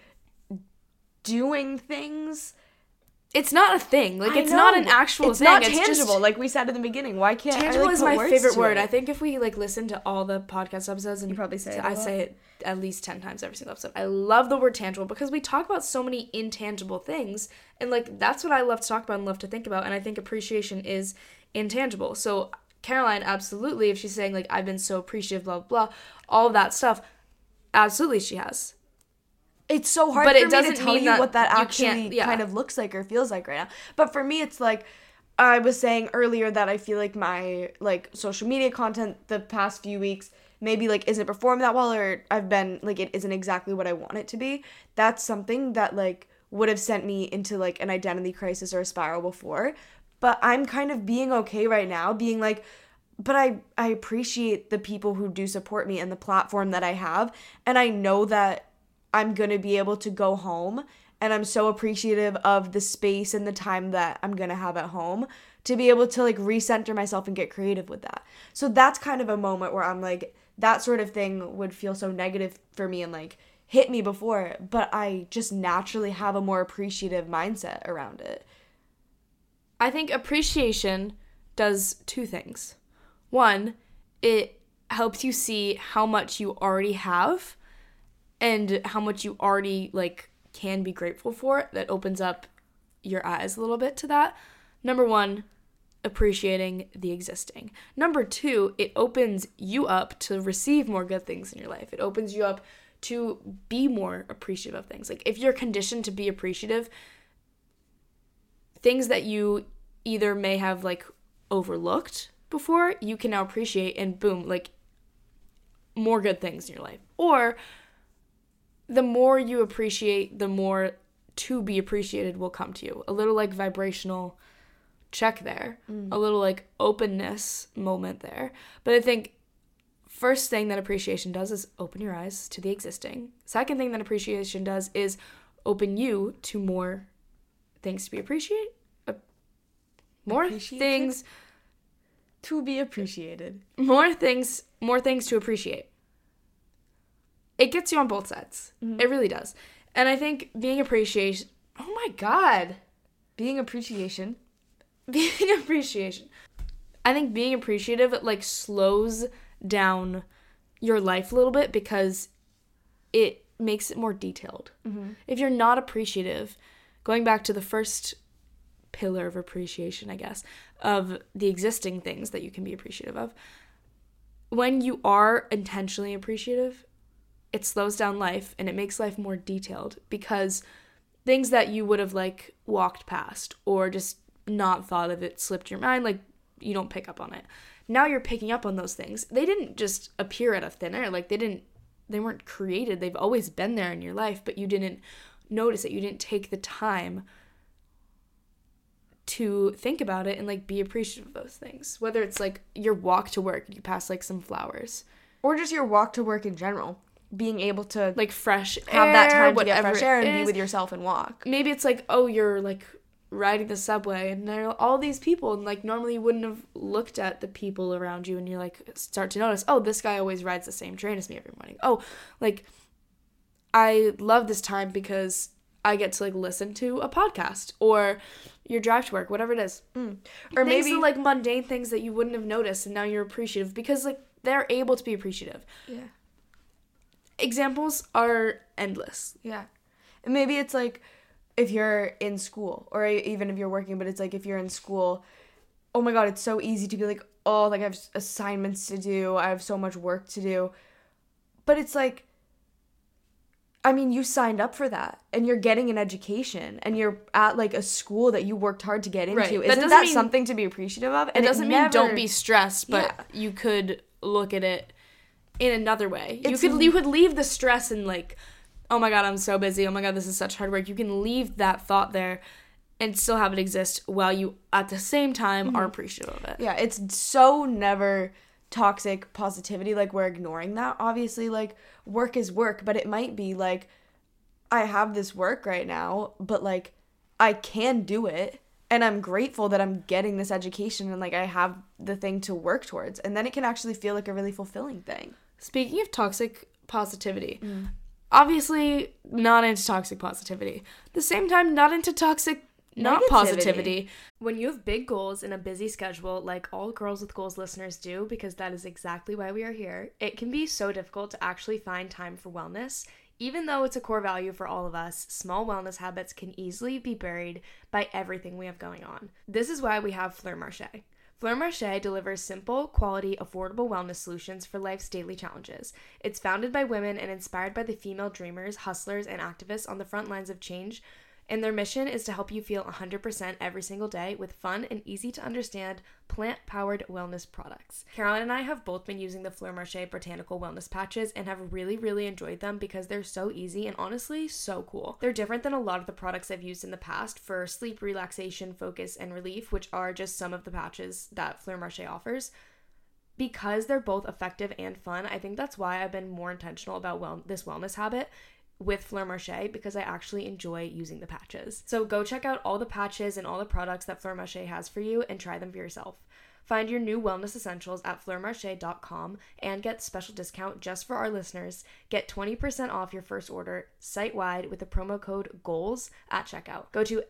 doing things. It's not a thing. Like, it's not an actual thing. It's not tangible, like we said in the beginning. Why can't tangible I, like, is put my favorite word. it? I think if we, like, listen to all the podcast episodes, and you probably say it. I say it at least 10 times every single episode. I love the word tangible because we talk about so many intangible things, and, like, that's what I love to talk about and love to think about. And I think appreciation is intangible. So Caroline, absolutely, if she's saying, like, I've been so appreciative, blah blah, all of that stuff, absolutely she has. It's so hard but for it doesn't me to tell mean you what that you actually kind of looks like or feels like right now. But for me, it's like, I was saying earlier that I feel like my, like, social media content the past few weeks maybe, like, isn't performed that well, or I've been, like, it isn't exactly what I want it to be. That's something that, like, would have sent me into, like, an identity crisis or a spiral before. But I'm kind of being okay right now, being like, but I appreciate the people who do support me and the platform that I have, and I know that I'm going to be able to go home, and I'm so appreciative of the space and the time that I'm going to have at home to be able to, like, recenter myself and get creative with that. So that's kind of a moment where I'm like, that sort of thing would feel so negative for me and, like, hit me before, but I just naturally have a more appreciative mindset around it. I think appreciation does two things. One, it helps you see how much you already have and how much you already, like, can be grateful for. That opens up your eyes a little bit to that. Number one, appreciating the existing. Number 2, it opens you up to receive more good things in your life. It opens you up to be more appreciative of things. Like if you're conditioned to be appreciative, things that you either may have like overlooked before, you can now appreciate, and boom, like more good things in your life. Or the more you appreciate, the more to be appreciated will come to you. A little like vibrational check there, a little like openness moment there. But I think first thing that appreciation does is open your eyes to the existing. Second thing that appreciation does is open you to more things to be appreciated. More things to be appreciated. More things to appreciate. It gets you on both sides. Mm-hmm. It really does. And I think being appreciation. Oh my God. Being appreciation. I think being appreciative, like, slows down your life a little bit because it makes it more detailed. Mm-hmm. If you're not appreciative, going back to the first pillar of appreciation, I guess, of the existing things that you can be appreciative of, when you are intentionally appreciative, it slows down life and it makes life more detailed, because things that you would have like walked past or just not thought of, it slipped your mind, like you don't pick up on it. Now you're picking up on those things. They didn't just appear out of thin air. Like they weren't created. They've always been there in your life, but you didn't notice it. You didn't take the time to think about it and like be appreciative of those things. Whether it's like your walk to work, you pass like some flowers, or just your walk to work in general. Being able to like fresh air, have that time to get fresh air and be with yourself and walk. Maybe it's like, oh, you're like riding the subway and there are all these people, and like normally you wouldn't have looked at the people around you, and you like start to notice, oh, this guy always rides the same train as me every morning. Oh, like I love this time because I get to like listen to a podcast, or your drive to work, whatever it is. Or maybe like mundane things that you wouldn't have noticed, and now you're appreciative because like they're able to be appreciative. Yeah. Examples are endless. Yeah. And maybe it's like if you're in school, or even if you're working, but it's like if you're in school, oh my God, it's so easy to be like, oh, like I have assignments to do, I have so much work to do. But it's like, I mean, you signed up for that and you're getting an education and you're at like a school that you worked hard to get into. Right. Isn't that something to be appreciative of? And it doesn't mean don't be stressed, but you could look at it in another way. You could leave the stress and like, oh my God, I'm so busy. Oh my God, this is such hard work. You can leave that thought there and still have it exist while you at the same time are appreciative of it. Yeah, it's so never toxic positivity. Like we're ignoring that. Obviously, like work is work, but it might be like, I have this work right now, but like I can do it. And I'm grateful that I'm getting this education and like I have the thing to work towards. And then it can actually feel like a really fulfilling thing. Speaking of toxic positivity, obviously not into toxic positivity. At the same time, not into toxic not positivity. When you have big goals and a busy schedule, like all Girls with Goals listeners do, because that is exactly why we are here, it can be so difficult to actually find time for wellness. Even though it's a core value for all of us, small wellness habits can easily be buried by everything we have going on. This is why we have Fleur Marché. Fleur Marché delivers simple, quality, affordable wellness solutions for life's daily challenges. It's founded by women and inspired by the female dreamers, hustlers, and activists on the front lines of change. And their mission is to help you feel 100% every single day with fun and easy-to-understand plant-powered wellness products. Caroline and I have both been using the Fleur Marché Botanical Wellness Patches and have really, really enjoyed them because they're so easy and honestly so cool. They're different than a lot of the products I've used in the past for sleep, relaxation, focus, and relief, which are just some of the patches that Fleur Marché offers. Because they're both effective and fun, I think that's why I've been more intentional about this wellness habit with Fleur Marché, because I actually enjoy using the patches. So go check out all the patches and all the products that Fleur Marché has for you and try them for yourself. Find your new wellness essentials at fleurmarche.com and get special discount just for our listeners. Get 20% off your first order site-wide with the promo code GOALS at checkout. Go to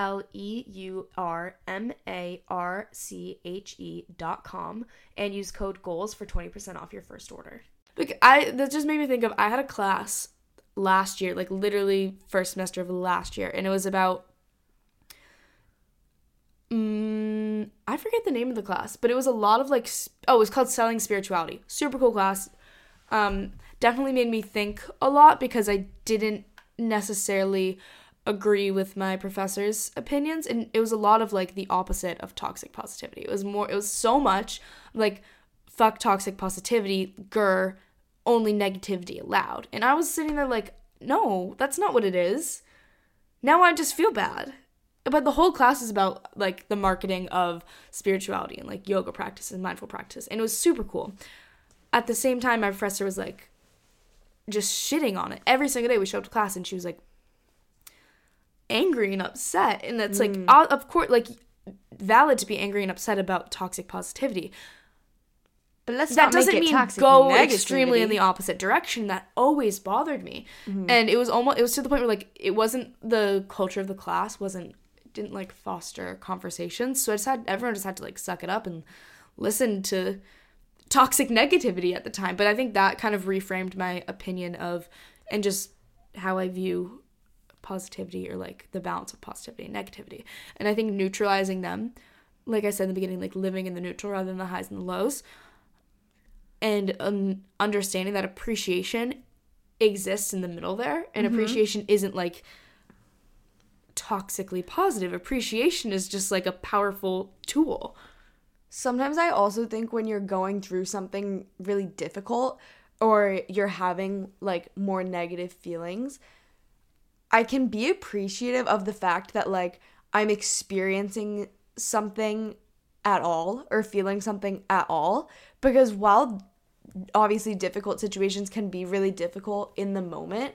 fleurmarche.com and use code GOALS for 20% off your first order. That just made me think of, I had a class last year, like literally first semester of last year, and it was about I forget the name of the class, but it was a lot of like, it was called Selling Spirituality. Super cool class. Definitely made me think a lot because I didn't necessarily agree with my professor's opinions, and it was a lot of like the opposite of toxic positivity. It was so much like, fuck toxic positivity, grr, only negativity allowed. And I was sitting there like, no, that's not what it is. Now I just feel bad. But the whole class is about like the marketing of spirituality and like yoga practice and mindful practice, and it was super cool. At the same time, my professor was like just shitting on it every single day. We showed up to class and she was like angry and upset, and that's like, of course, like, valid to be angry and upset about toxic positivity, but that doesn't mean go extremely in the opposite direction. That always bothered me. And it was to the point where like it wasn't, the culture of the class didn't like foster conversations, so everyone just had to like suck it up and listen to toxic negativity at the time. But I think that kind of reframed my opinion of, and just how I view positivity, or like the balance of positivity and negativity. And I think neutralizing them, like I said in the beginning, like living in the neutral rather than the highs and the lows, and understanding that appreciation exists in the middle there, and appreciation isn't like toxically positive. Appreciation is just like a powerful tool. Sometimes I also think when you're going through something really difficult, or you're having like more negative feelings, I can be appreciative of the fact that like I'm experiencing something at all, or feeling something at all, because while obviously difficult situations can be really difficult in the moment,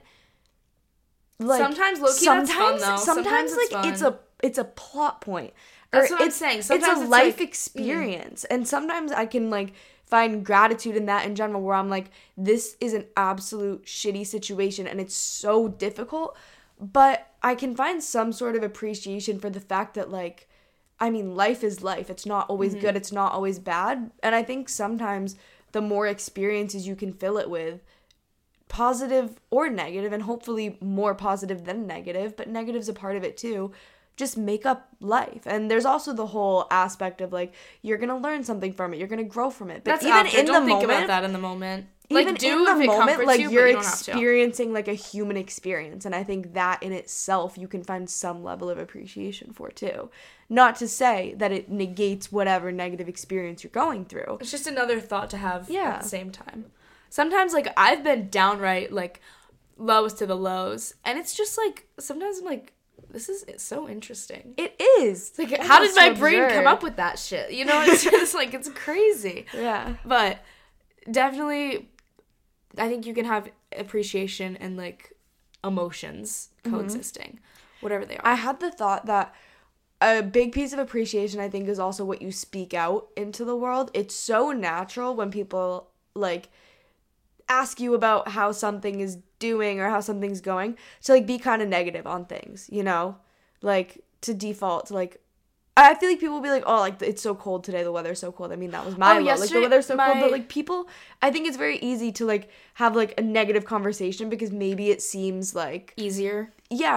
like sometimes low-key that's fun though. Sometimes like fun. it's a plot point. That's what I'm saying. Sometimes it's a life experience, and sometimes I can like find gratitude in that in general, where I'm like, this is an absolute shitty situation and it's so difficult, but I can find some sort of appreciation for the fact that like, I mean, life is life. It's not always good. It's not always bad. And I think sometimes the more experiences you can fill it with, positive or negative, and hopefully more positive than negative, but negative's a part of it too, just make up life. And there's also the whole aspect of like, you're gonna learn something from it, you're gonna grow from it. But that's even after. in Don't the think moment, about that in the moment. Even like, do in the if it moment, like you, you're you experiencing like a human experience, and I think that in itself you can find some level of appreciation for too. Not to say that it negates whatever negative experience you're going through. It's just another thought to have at the same time. Sometimes like I've been downright like lowest to the lows, and it's just like sometimes I'm like, this is so interesting. It is. It's like, how did my brain come up with that shit? You know, it's just like, it's crazy. Yeah. But definitely, I think you can have appreciation and like emotions coexisting, whatever they are. I had the thought that a big piece of appreciation, I think, is also what you speak out into the world. It's so natural when people like ask you about how something is doing or how something's going to like be kind of negative on things, you know, like to default to like, I feel like people will be like, oh, like it's so cold today, the weather's so cold. I mean, that was my low. Like the weather's so cold, but like people, I think it's very easy to like have like a negative conversation because maybe it seems like easier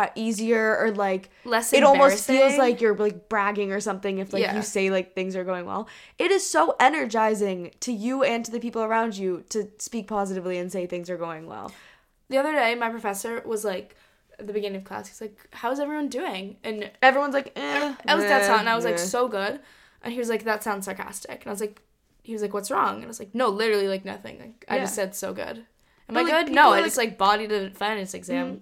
or like less it almost feels like you're like bragging or something if like you say like things are going well. It is so energizing to you and to the people around you to speak positively and say things are going well. The other day my professor was like, at the beginning of class, he's like, how's everyone doing? And everyone's like, I was dead silent, and I was like, so good. And he was like, that sounds sarcastic. And I was like, he was like, what's wrong? And I was like, no, literally like nothing. Like I just said so good. Am I good? No, I just like bodied a finance exam.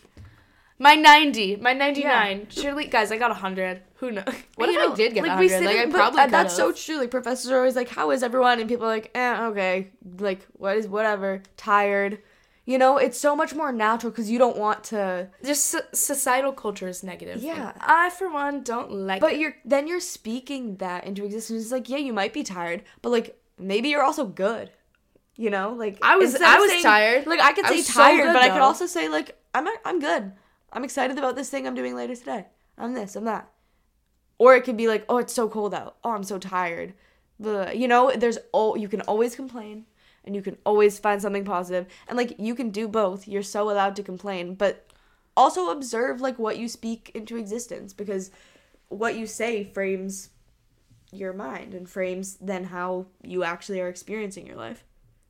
My 90, my 99. Yeah. Surely, guys, I got 100. Who knows? What if I did get 100? Like, I probably could have. That's so true. Like, professors are always like, how is everyone? And people are like, okay. Like, whatever. Tired. You know, it's so much more natural because you don't want to. Just societal culture is negative. Yeah. I, for one, don't like it. But you're speaking that into existence. It's like, yeah, you might be tired, but like, maybe you're also good. You know? Like, I was tired. Like, I could say tired, but I could also say, like, I'm good. I'm excited about this thing I'm doing later today. I'm this, I'm that. Or it could be like, oh, it's so cold out. Oh, I'm so tired. You know, you can always complain. And you can always find something positive. And, like, you can do both. You're so allowed to complain. But also observe, like, what you speak into existence. Because what you say frames your mind and frames then how you actually are experiencing your life.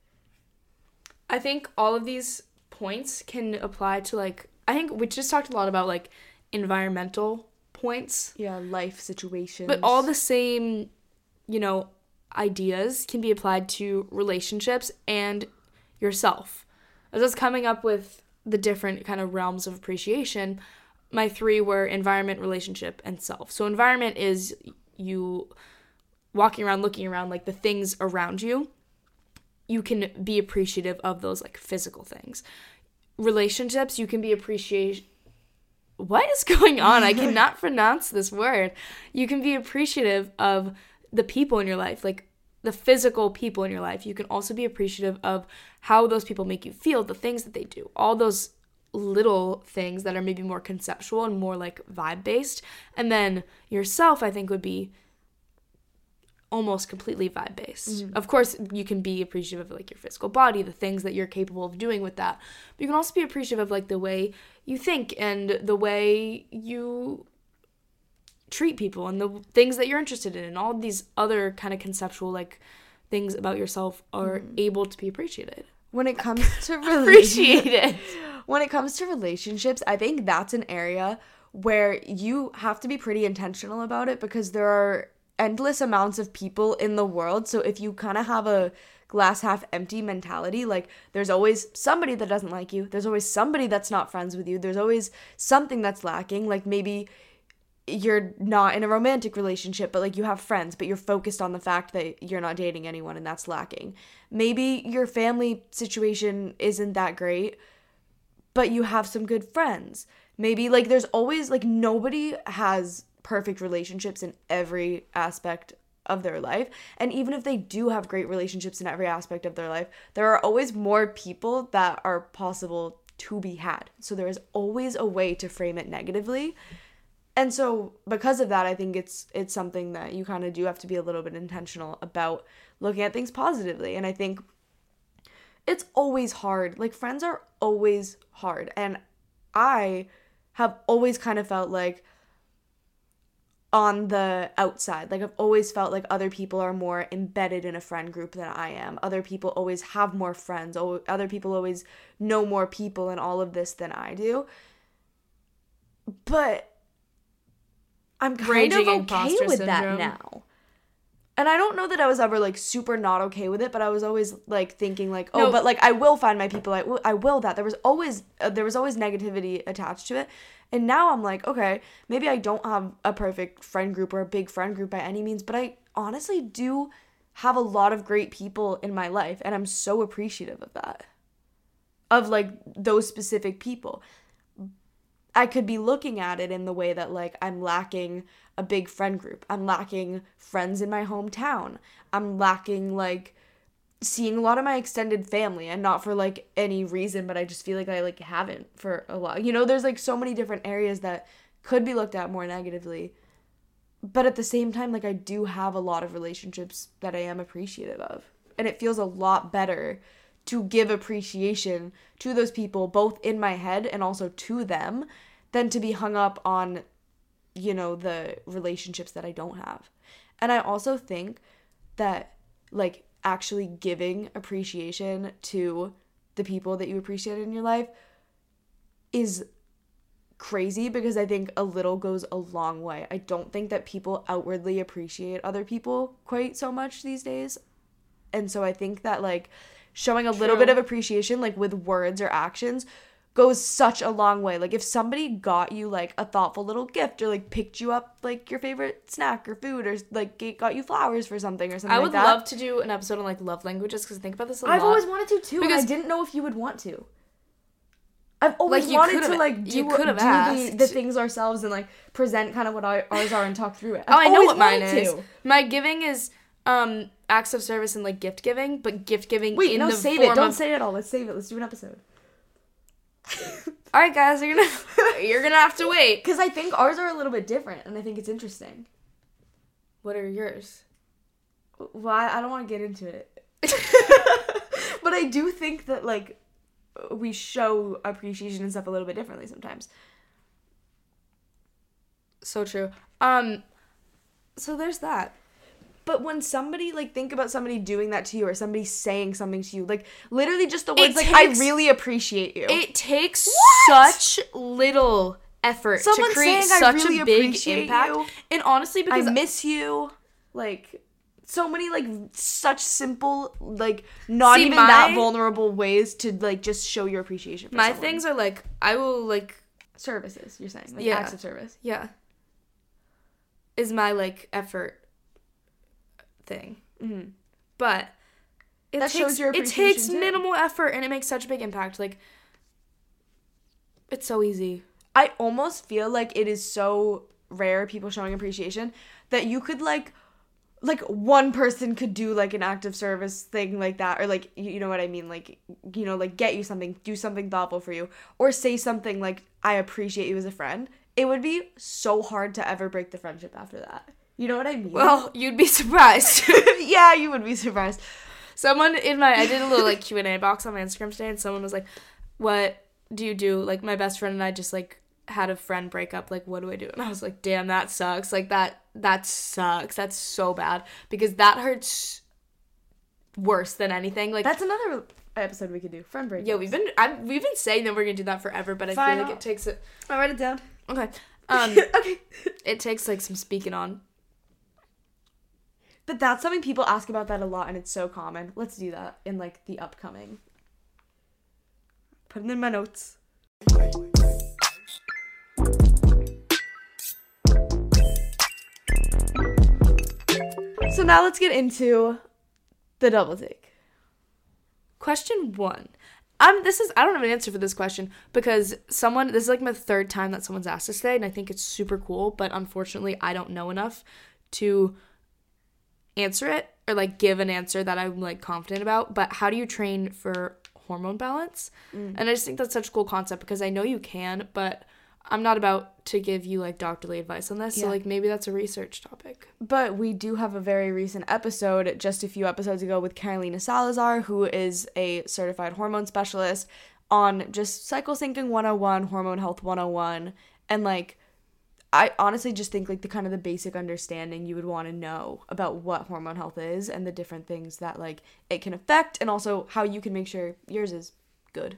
I think all of these points can apply to, like, I think we just talked a lot about, like, environmental points. Yeah, life situations. But all the same, you know, ideas can be applied to relationships and yourself. As I was coming up with the different kind of realms of appreciation, my 3 were environment, relationship, and self. So environment is you walking around, looking around, like the things around you. You can be appreciative of those, like, physical things. Relationships, you can be what is going on? I cannot pronounce this word. You can be appreciative of the people in your life, like the physical people in your life. You can also be appreciative of how those people make you feel, the things that they do, all those little things that are maybe more conceptual and more like vibe based. And then yourself, I think, would be almost completely vibe based. Mm-hmm. Of course, you can be appreciative of, like, your physical body, the things that you're capable of doing with that. But you can also be appreciative of, like, the way you think and the way you treat people and the things that you're interested in, and all these other kind of conceptual, like, things about yourself are able to be appreciated. When it comes to appreciated. When it comes to relationships, I think that's an area where you have to be pretty intentional about it, because there are endless amounts of people in the world. So if you kind of have a glass half empty mentality, like, there's always somebody that doesn't like you, there's always somebody that's not friends with you, there's always something that's lacking. Like, maybe you're not in a romantic relationship, but, like, you have friends, but you're focused on the fact that you're not dating anyone, and that's lacking. Maybe your family situation isn't that great, but you have some good friends. Maybe, like, there's always, like, nobody has perfect relationships in every aspect of their life. And even if they do have great relationships in every aspect of their life, there are always more people that are possible to be had. So there is always a way to frame it negatively. And so because of that, I think it's something that you kind of do have to be a little bit intentional about looking at things positively. And I think it's always hard. Like, friends are always hard. And I have always kind of felt like on the outside. Like, I've always felt like other people are more embedded in a friend group than I am. Other people always have more friends. Other people always know more people and all of this than I do. But I'm kind of okay with that now. And I don't know that I was ever, like, super not okay with it, but I was always, like, thinking, like, oh, but, like, I will find my people. I will that. There was always negativity attached to it. And now I'm like, okay, maybe I don't have a perfect friend group or a big friend group by any means, but I honestly do have a lot of great people in my life, and I'm so appreciative of that. Of, like, those specific people. I could be looking at it in the way that, like, I'm lacking a big friend group. I'm lacking friends in my hometown. I'm lacking, like, seeing a lot of my extended family, and not for, like, any reason, but I just feel like I, like, haven't for a while. You know, there's, like, so many different areas that could be looked at more negatively. But at the same time, like, I do have a lot of relationships that I am appreciative of. And it feels a lot better to give appreciation to those people, both in my head and also to them, than to be hung up on, you know, the relationships that I don't have. And I also think that, like, actually giving appreciation to the people that you appreciate in your life is crazy, because I think a little goes a long way. I don't think that people outwardly appreciate other people quite so much these days. And so I think that, like, showing a little bit of appreciation, like, with words or actions goes such a long way. Like, if somebody got you, like, a thoughtful little gift, or, like, picked you up, like, your favorite snack or food, or, like, got you flowers for something or something like that. I would love to do an episode on, like, love languages, because I think about this a lot. I've always wanted to, too, because I didn't know if you would want to. I've always wanted to, like, do the things ourselves and, like, present kind of what ours are and talk through it. I know what mine is. My giving is acts of service and, like, gift giving, but gift giving in the save form it. Don't say it all. Let's save it. Let's do an episode. All right, guys, you're gonna have to wait, because I think ours are a little bit different, and I think it's interesting. What are yours? Well, I don't want to get into it, but I do think that, like, we show appreciation and stuff a little bit differently sometimes. So true. So there's that. But when somebody, like, think about somebody doing that to you or somebody saying something to you, like, literally just the words, I really appreciate you. It takes such little effort to create such a big impact. And honestly, because I miss you. Like, so many, like, such simple, like, not even that vulnerable ways to, like, just show your appreciation for someone. Things are, like, I will, like... Services, you're saying. Like, acts of service. Yeah. Is my, like, effort thing. Mm-hmm. But shows your appreciation. It takes minimal effort and it makes such a big impact. Like, it's so easy. I almost feel like it is so rare, people showing appreciation, that you could, like one person could do, like, an act of service thing like that, or, like, you know what I mean, like, you know, like, get you something, do something thoughtful for you, or say something like, I appreciate you as a friend. It would be so hard to ever break the friendship after that. You know what I mean? Well, you'd be surprised. Yeah, you would be surprised. Someone I did a little, like, Q&A box on my Instagram today, and someone was like, what do you do? Like, my best friend and I just, like, had a friend break up. Like, what do I do? And I was like, damn, that sucks. Like, that sucks. That's so bad. Because that hurts worse than anything. Like, that's another episode we could do. Friend breakups. Yeah, we've been saying that we're gonna do that forever, but I feel like it takes it. I'll write it down. Okay. Okay. It takes, like, some speaking on. But that's something people ask about that a lot, and it's so common. Let's do that in, like, the upcoming. Put it in my notes. So now let's get into the double take. Question 1. I don't have an answer for this question because this is like my third time that someone's asked this today, and I think it's super cool, but unfortunately I don't know enough to answer it or, like, give an answer that I'm, like, confident about. But how do you train for hormone balance? And I just think that's such a cool concept because I know you can, but I'm not about to give you, like, doctorly advice on this. Yeah. So, like, maybe that's a research topic. But we do have a very recent episode just a few episodes ago with Carolina Salazar, who is a certified hormone specialist, on just cycle syncing 101, hormone health 101, and, like, I honestly just think, like, the basic understanding you would want to know about what hormone health is and the different things that, like, it can affect, and also how you can make sure yours is good.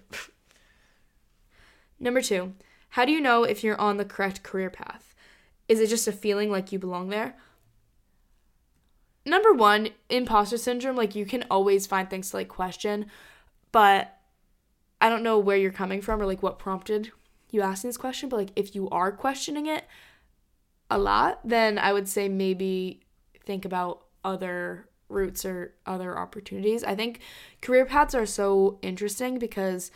Number 2, how do you know if you're on the correct career path? Is it just a feeling like you belong there? Number 1, imposter syndrome. Like, you can always find things to, like, question, but I don't know where you're coming from or, like, what prompted you asking this question, but, like, if you are questioning it a lot, then I would say maybe think about other routes or other opportunities. I think career paths are so interesting because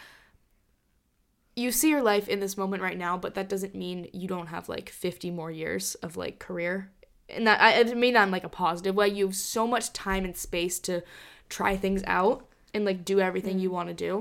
you see your life in this moment right now, but that doesn't mean you don't have, like, 50 more years of, like, career. And that, I mean that in, like, a positive way. You have so much time and space to try things out and, like, do everything you want to do.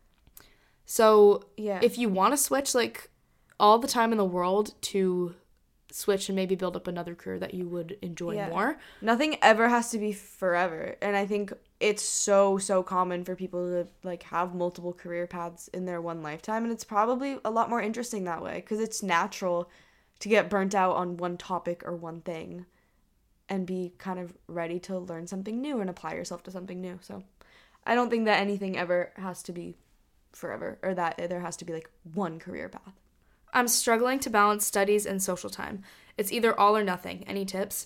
So, yeah, if you want to switch, like, all the time in the world to switch and maybe build up another career that you would enjoy more. Nothing ever has to be forever. And I think it's so common for people to, like, have multiple career paths in their one lifetime. And it's probably a lot more interesting that way because it's natural to get burnt out on one topic or one thing and be kind of ready to learn something new and apply yourself to something new. So I don't think that anything ever has to be forever or that there has to be, like, one career path. I'm struggling to balance studies and social time. It's either all or nothing. Any tips?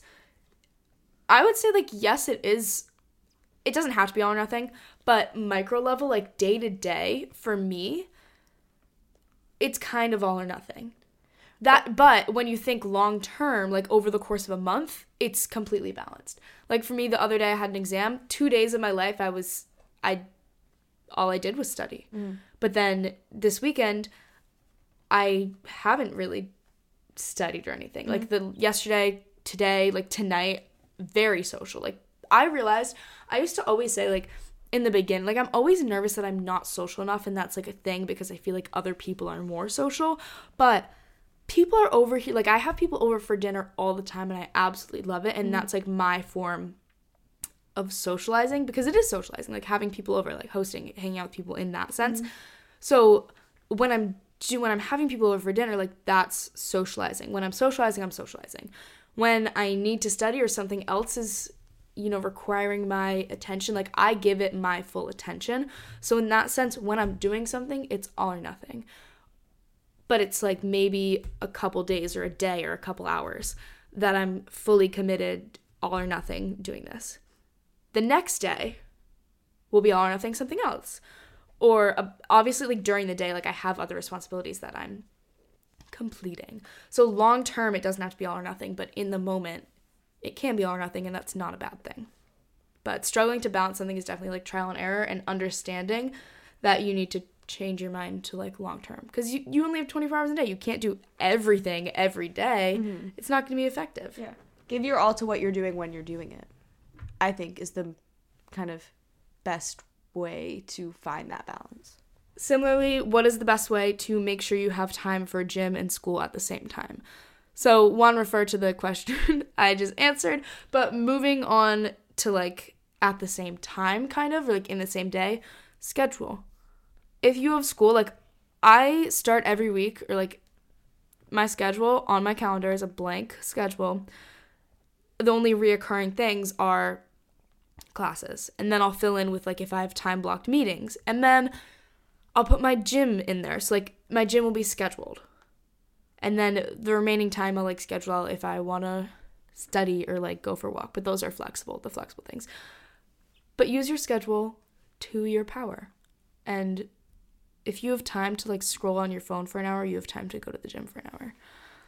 I would say, like, yes, it is. It doesn't have to be all or nothing, but micro level, like, day to day, for me, it's kind of all or nothing. But when you think long term, like, over the course of a month, it's completely balanced. Like, for me, the other day I had an exam. 2 days of my life, all I did was study. But then this weekend, I haven't really studied or anything. Like, yesterday, today, like, tonight, very social. Like, I realized I used to always say, like, in the beginning, like, I'm always nervous that I'm not social enough, and that's, like, a thing because I feel like other people are more social. But people are over here. Like, I have people over for dinner all the time, and I absolutely love it. And that's, like, my form of socializing because it is socializing, like, having people over, like, hosting, hanging out with people in that sense. So when I'm having people over for dinner, like, that's socializing. When I'm socializing, I'm socializing. When I need to study or something else is requiring my attention. Like, I give it my full attention. So in that sense, when I'm doing something, it's all or nothing. But it's like maybe a couple days or a day or a couple hours that I'm fully committed, all or nothing, doing this. The next day will be all or nothing something else. Or obviously, like, during the day, like, I have other responsibilities that I'm completing. So long term, it doesn't have to be all or nothing, but in the moment, it can be all or nothing, and that's not a bad thing. But struggling to balance something is definitely, like, trial and error, and understanding that you need to change your mind to, like, long term. Because you only have 24 hours a day. You can't do everything every day. Mm-hmm. It's not going to be effective. Yeah. Give your all to what you're doing when you're doing it, I think, is the kind of best way to find that balance. Similarly, what is the best way to make sure you have time for gym and school at the same time? So, one, refer to the question I just answered, but moving on to, like, at the same time, kind of, or, like, in the same day, schedule. If you have school, like, I start every week, or, like, my schedule on my calendar is a blank schedule. The only reoccurring things are classes, and then I'll fill in with, like, if I have time-blocked meetings, and then I'll put my gym in there, so, like, my gym will be scheduled. And then the remaining time I'll, like, schedule out if I want to study or, like, go for a walk. But those are the flexible things. But use your schedule to your power. And if you have time to, like, scroll on your phone for an hour, you have time to go to the gym for an hour.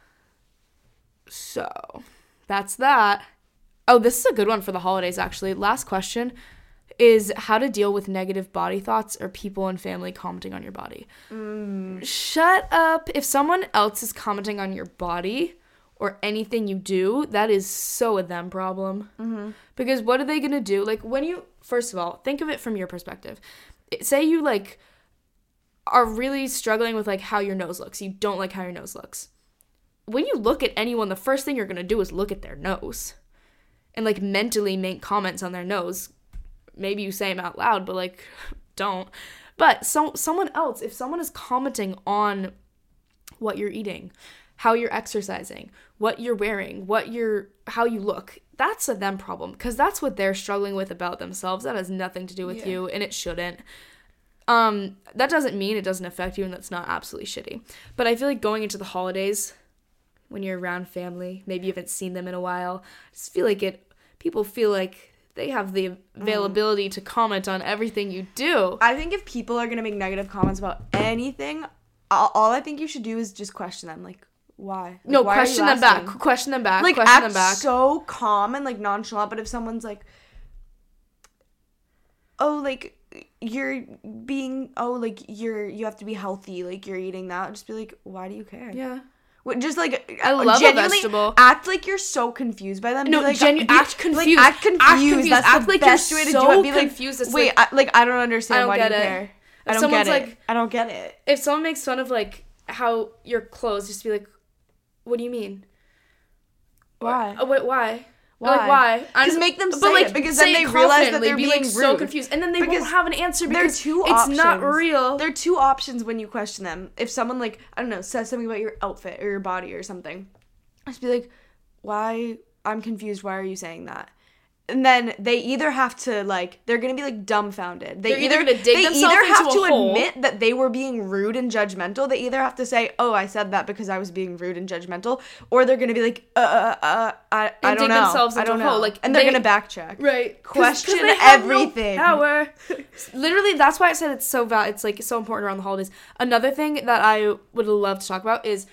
So, that's that. Oh, this is a good one for the holidays, actually. Last question is how to deal with negative body thoughts or people and family commenting on your body. Shut up. If someone else is commenting on your body or anything you do, that is so a them problem. Mm-hmm. Because what are they going to do? Like, when you, first of all, think of it from your perspective. Say you, like, are really struggling with, like, how your nose looks. You don't like how your nose looks. When you look at anyone, the first thing you're going to do is look at their nose and, like, mentally make comments on their nose. Maybe you say them out loud, but, like, don't. But someone else, if someone is commenting on what you're eating, how you're exercising, what you're wearing, how you look, that's a them problem, because that's what they're struggling with about themselves. That has nothing to do with you, and it shouldn't. That doesn't mean it doesn't affect you, and that's not absolutely shitty. But I feel like going into the holidays, when you're around family, maybe you haven't seen them in a while, I just feel like people feel like they have the availability to comment on everything you do. I think if people are going to make negative comments about anything, all I think you should do is just question them. Like, why? Like, no, question them back. Question them back. Like, question act them back. So calm and, like, nonchalant. But if someone's like, oh, like, you have to be healthy. Like, you're eating that. Just be like, why do you care? Yeah. Just, like, I love a vegetable. Act like you're so confused by them. No, like, act confused. Like, act confused. That's act the like best you're way to so do it. Be confused. Like, wait, I don't understand. Why do you care? I don't get it. Like, I don't get it. If someone makes fun of, like, how your clothes, just be like, what do you mean? Why? Wait, why? Like, why? Just make them say it, because then they realize that they're being like, rude. So confused, and then they won't have an answer because two it's options. Not real. There are two options when you question them. If someone, like, I don't know, says something about your outfit or your body or something, just be like, why? I'm confused. Why are you saying that? And then they either have to, like, they're going to be, like, dumbfounded. They're either going to dig themselves into a hole. Admit that they were being rude and judgmental. They either have to say, oh, I said that because I was being rude and judgmental. Or they're going to be like, I don't know. Themselves into a hole. Like, and they're going to backtrack. Right. Question everything. No power. Literally, that's why I said it's so it's, like, so important around the holidays. Another thing that I would love to talk about is,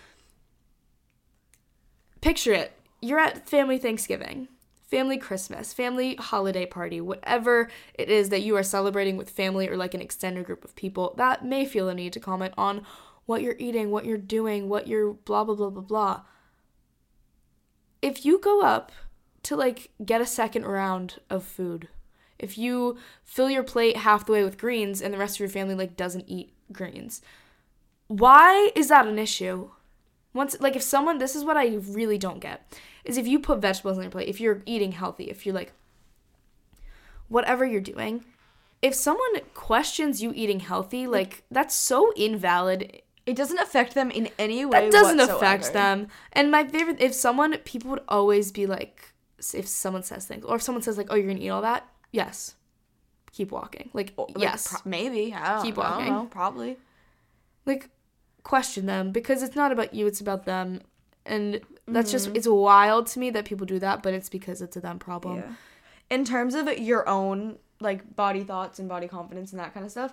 picture it. You're at family Thanksgiving. Family Christmas, family holiday party, whatever it is that you are celebrating with family or, like, an extended group of people that may feel a need to comment on what you're eating, what you're doing, what you're blah, blah, blah, blah, blah. If you go up to, like, get a second round of food, if you fill your plate half the way with greens and the rest of your family, like, doesn't eat greens, why is that an issue? If someone, this is what I really don't get, is if you put vegetables on your plate, if you're eating healthy, if you're, like, whatever you're doing, if someone questions you eating healthy, like, that's so invalid. It doesn't affect them in any way whatsoever. That doesn't whatsoever. affect them. And my favorite, people would always be like, if someone says things, or if someone says like, oh, you're gonna eat all that, yes, keep walking. Like yes, maybe. I don't, keep walking. I don't know, probably. Like, question them, because it's not about you, it's about them. And that's just, it's wild to me that people do that, but it's because it's a them problem. Yeah. In terms of your own, like, body thoughts and body confidence and that kind of stuff,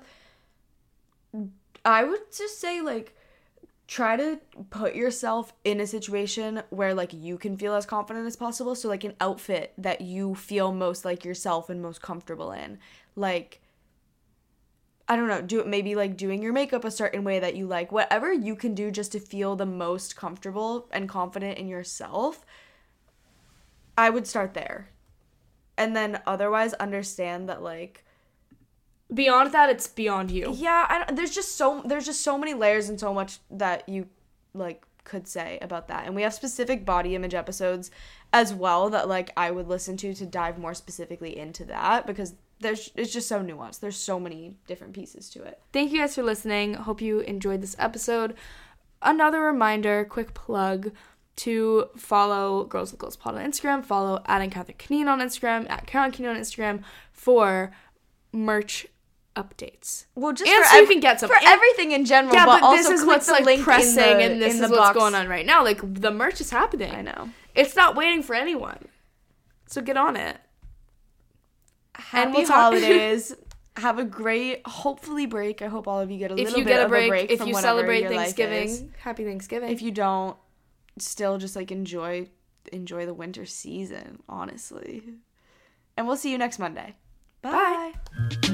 I would just say, like, try to put yourself in a situation where, like, you can feel as confident as possible. So, like, an outfit that you feel most like yourself and most comfortable in. Like, I don't know, maybe like doing your makeup a certain way that you like. Whatever you can do just to feel the most comfortable and confident in yourself, I would start there. And then otherwise understand that, like, beyond that, it's beyond you. Yeah, there's just so many layers and so much that you, like, could say about that. And we have specific body image episodes as well that, like, I would listen to dive more specifically into that, because it's just so nuanced. There's so many different pieces to it. Thank you guys for listening. Hope you enjoyed this episode. Another reminder, quick plug, to follow Girls with Goals Pod on Instagram, follow @Catherine on Instagram, @Caroline Canine on Instagram for merch updates. Well, just and so you can get some for everything in general. Yeah, but also this is what's like pressing, and this is what's going on right now. Like, the merch is happening. I know. It's not waiting for anyone. So get on it. Happy holidays. Have a great, hopefully, break. I hope all of you get a little bit of a break. If you celebrate Thanksgiving, happy Thanksgiving. If you don't, still just, like, enjoy the winter season, honestly. And we'll see you next Monday. Bye. Bye.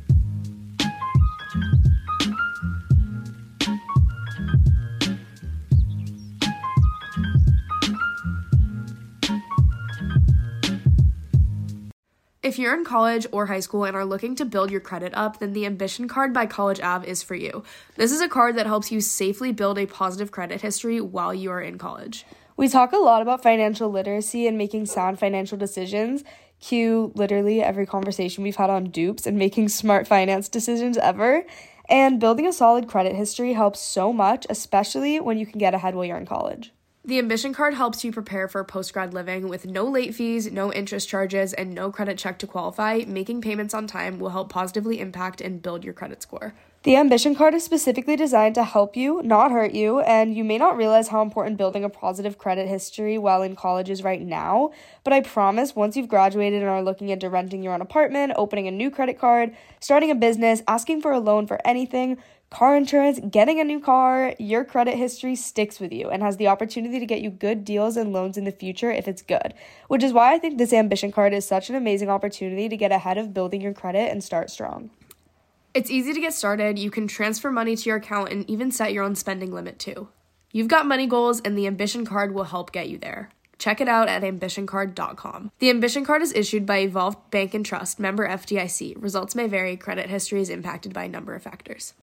If you're in college or high school and are looking to build your credit up, then the Ambition Card by College Ave is for you. This is a card that helps you safely build a positive credit history while you are in college. We talk a lot about financial literacy and making sound financial decisions. Cue literally every conversation we've had on dupes and making smart finance decisions ever. And building a solid credit history helps so much, especially when you can get ahead while you're in college. The Ambition Card helps you prepare for post-grad living with no late fees, no interest charges, and no credit check to qualify. Making payments on time will help positively impact and build your credit score. The Ambition Card is specifically designed to help you, not hurt you, and you may not realize how important building a positive credit history while in college is right now, but I promise once you've graduated and are looking into renting your own apartment, opening a new credit card, starting a business, asking for a loan for anything, car insurance, getting a new car, your credit history sticks with you and has the opportunity to get you good deals and loans in the future if it's good, which is why I think this Ambition Card is such an amazing opportunity to get ahead of building your credit and start strong. It's easy to get started. You can transfer money to your account and even set your own spending limit too. You've got money goals, and the Ambition Card will help get you there. Check it out at ambitioncard.com. The Ambition Card is issued by Evolved Bank and Trust, member FDIC. Results may vary. Credit history is impacted by a number of factors.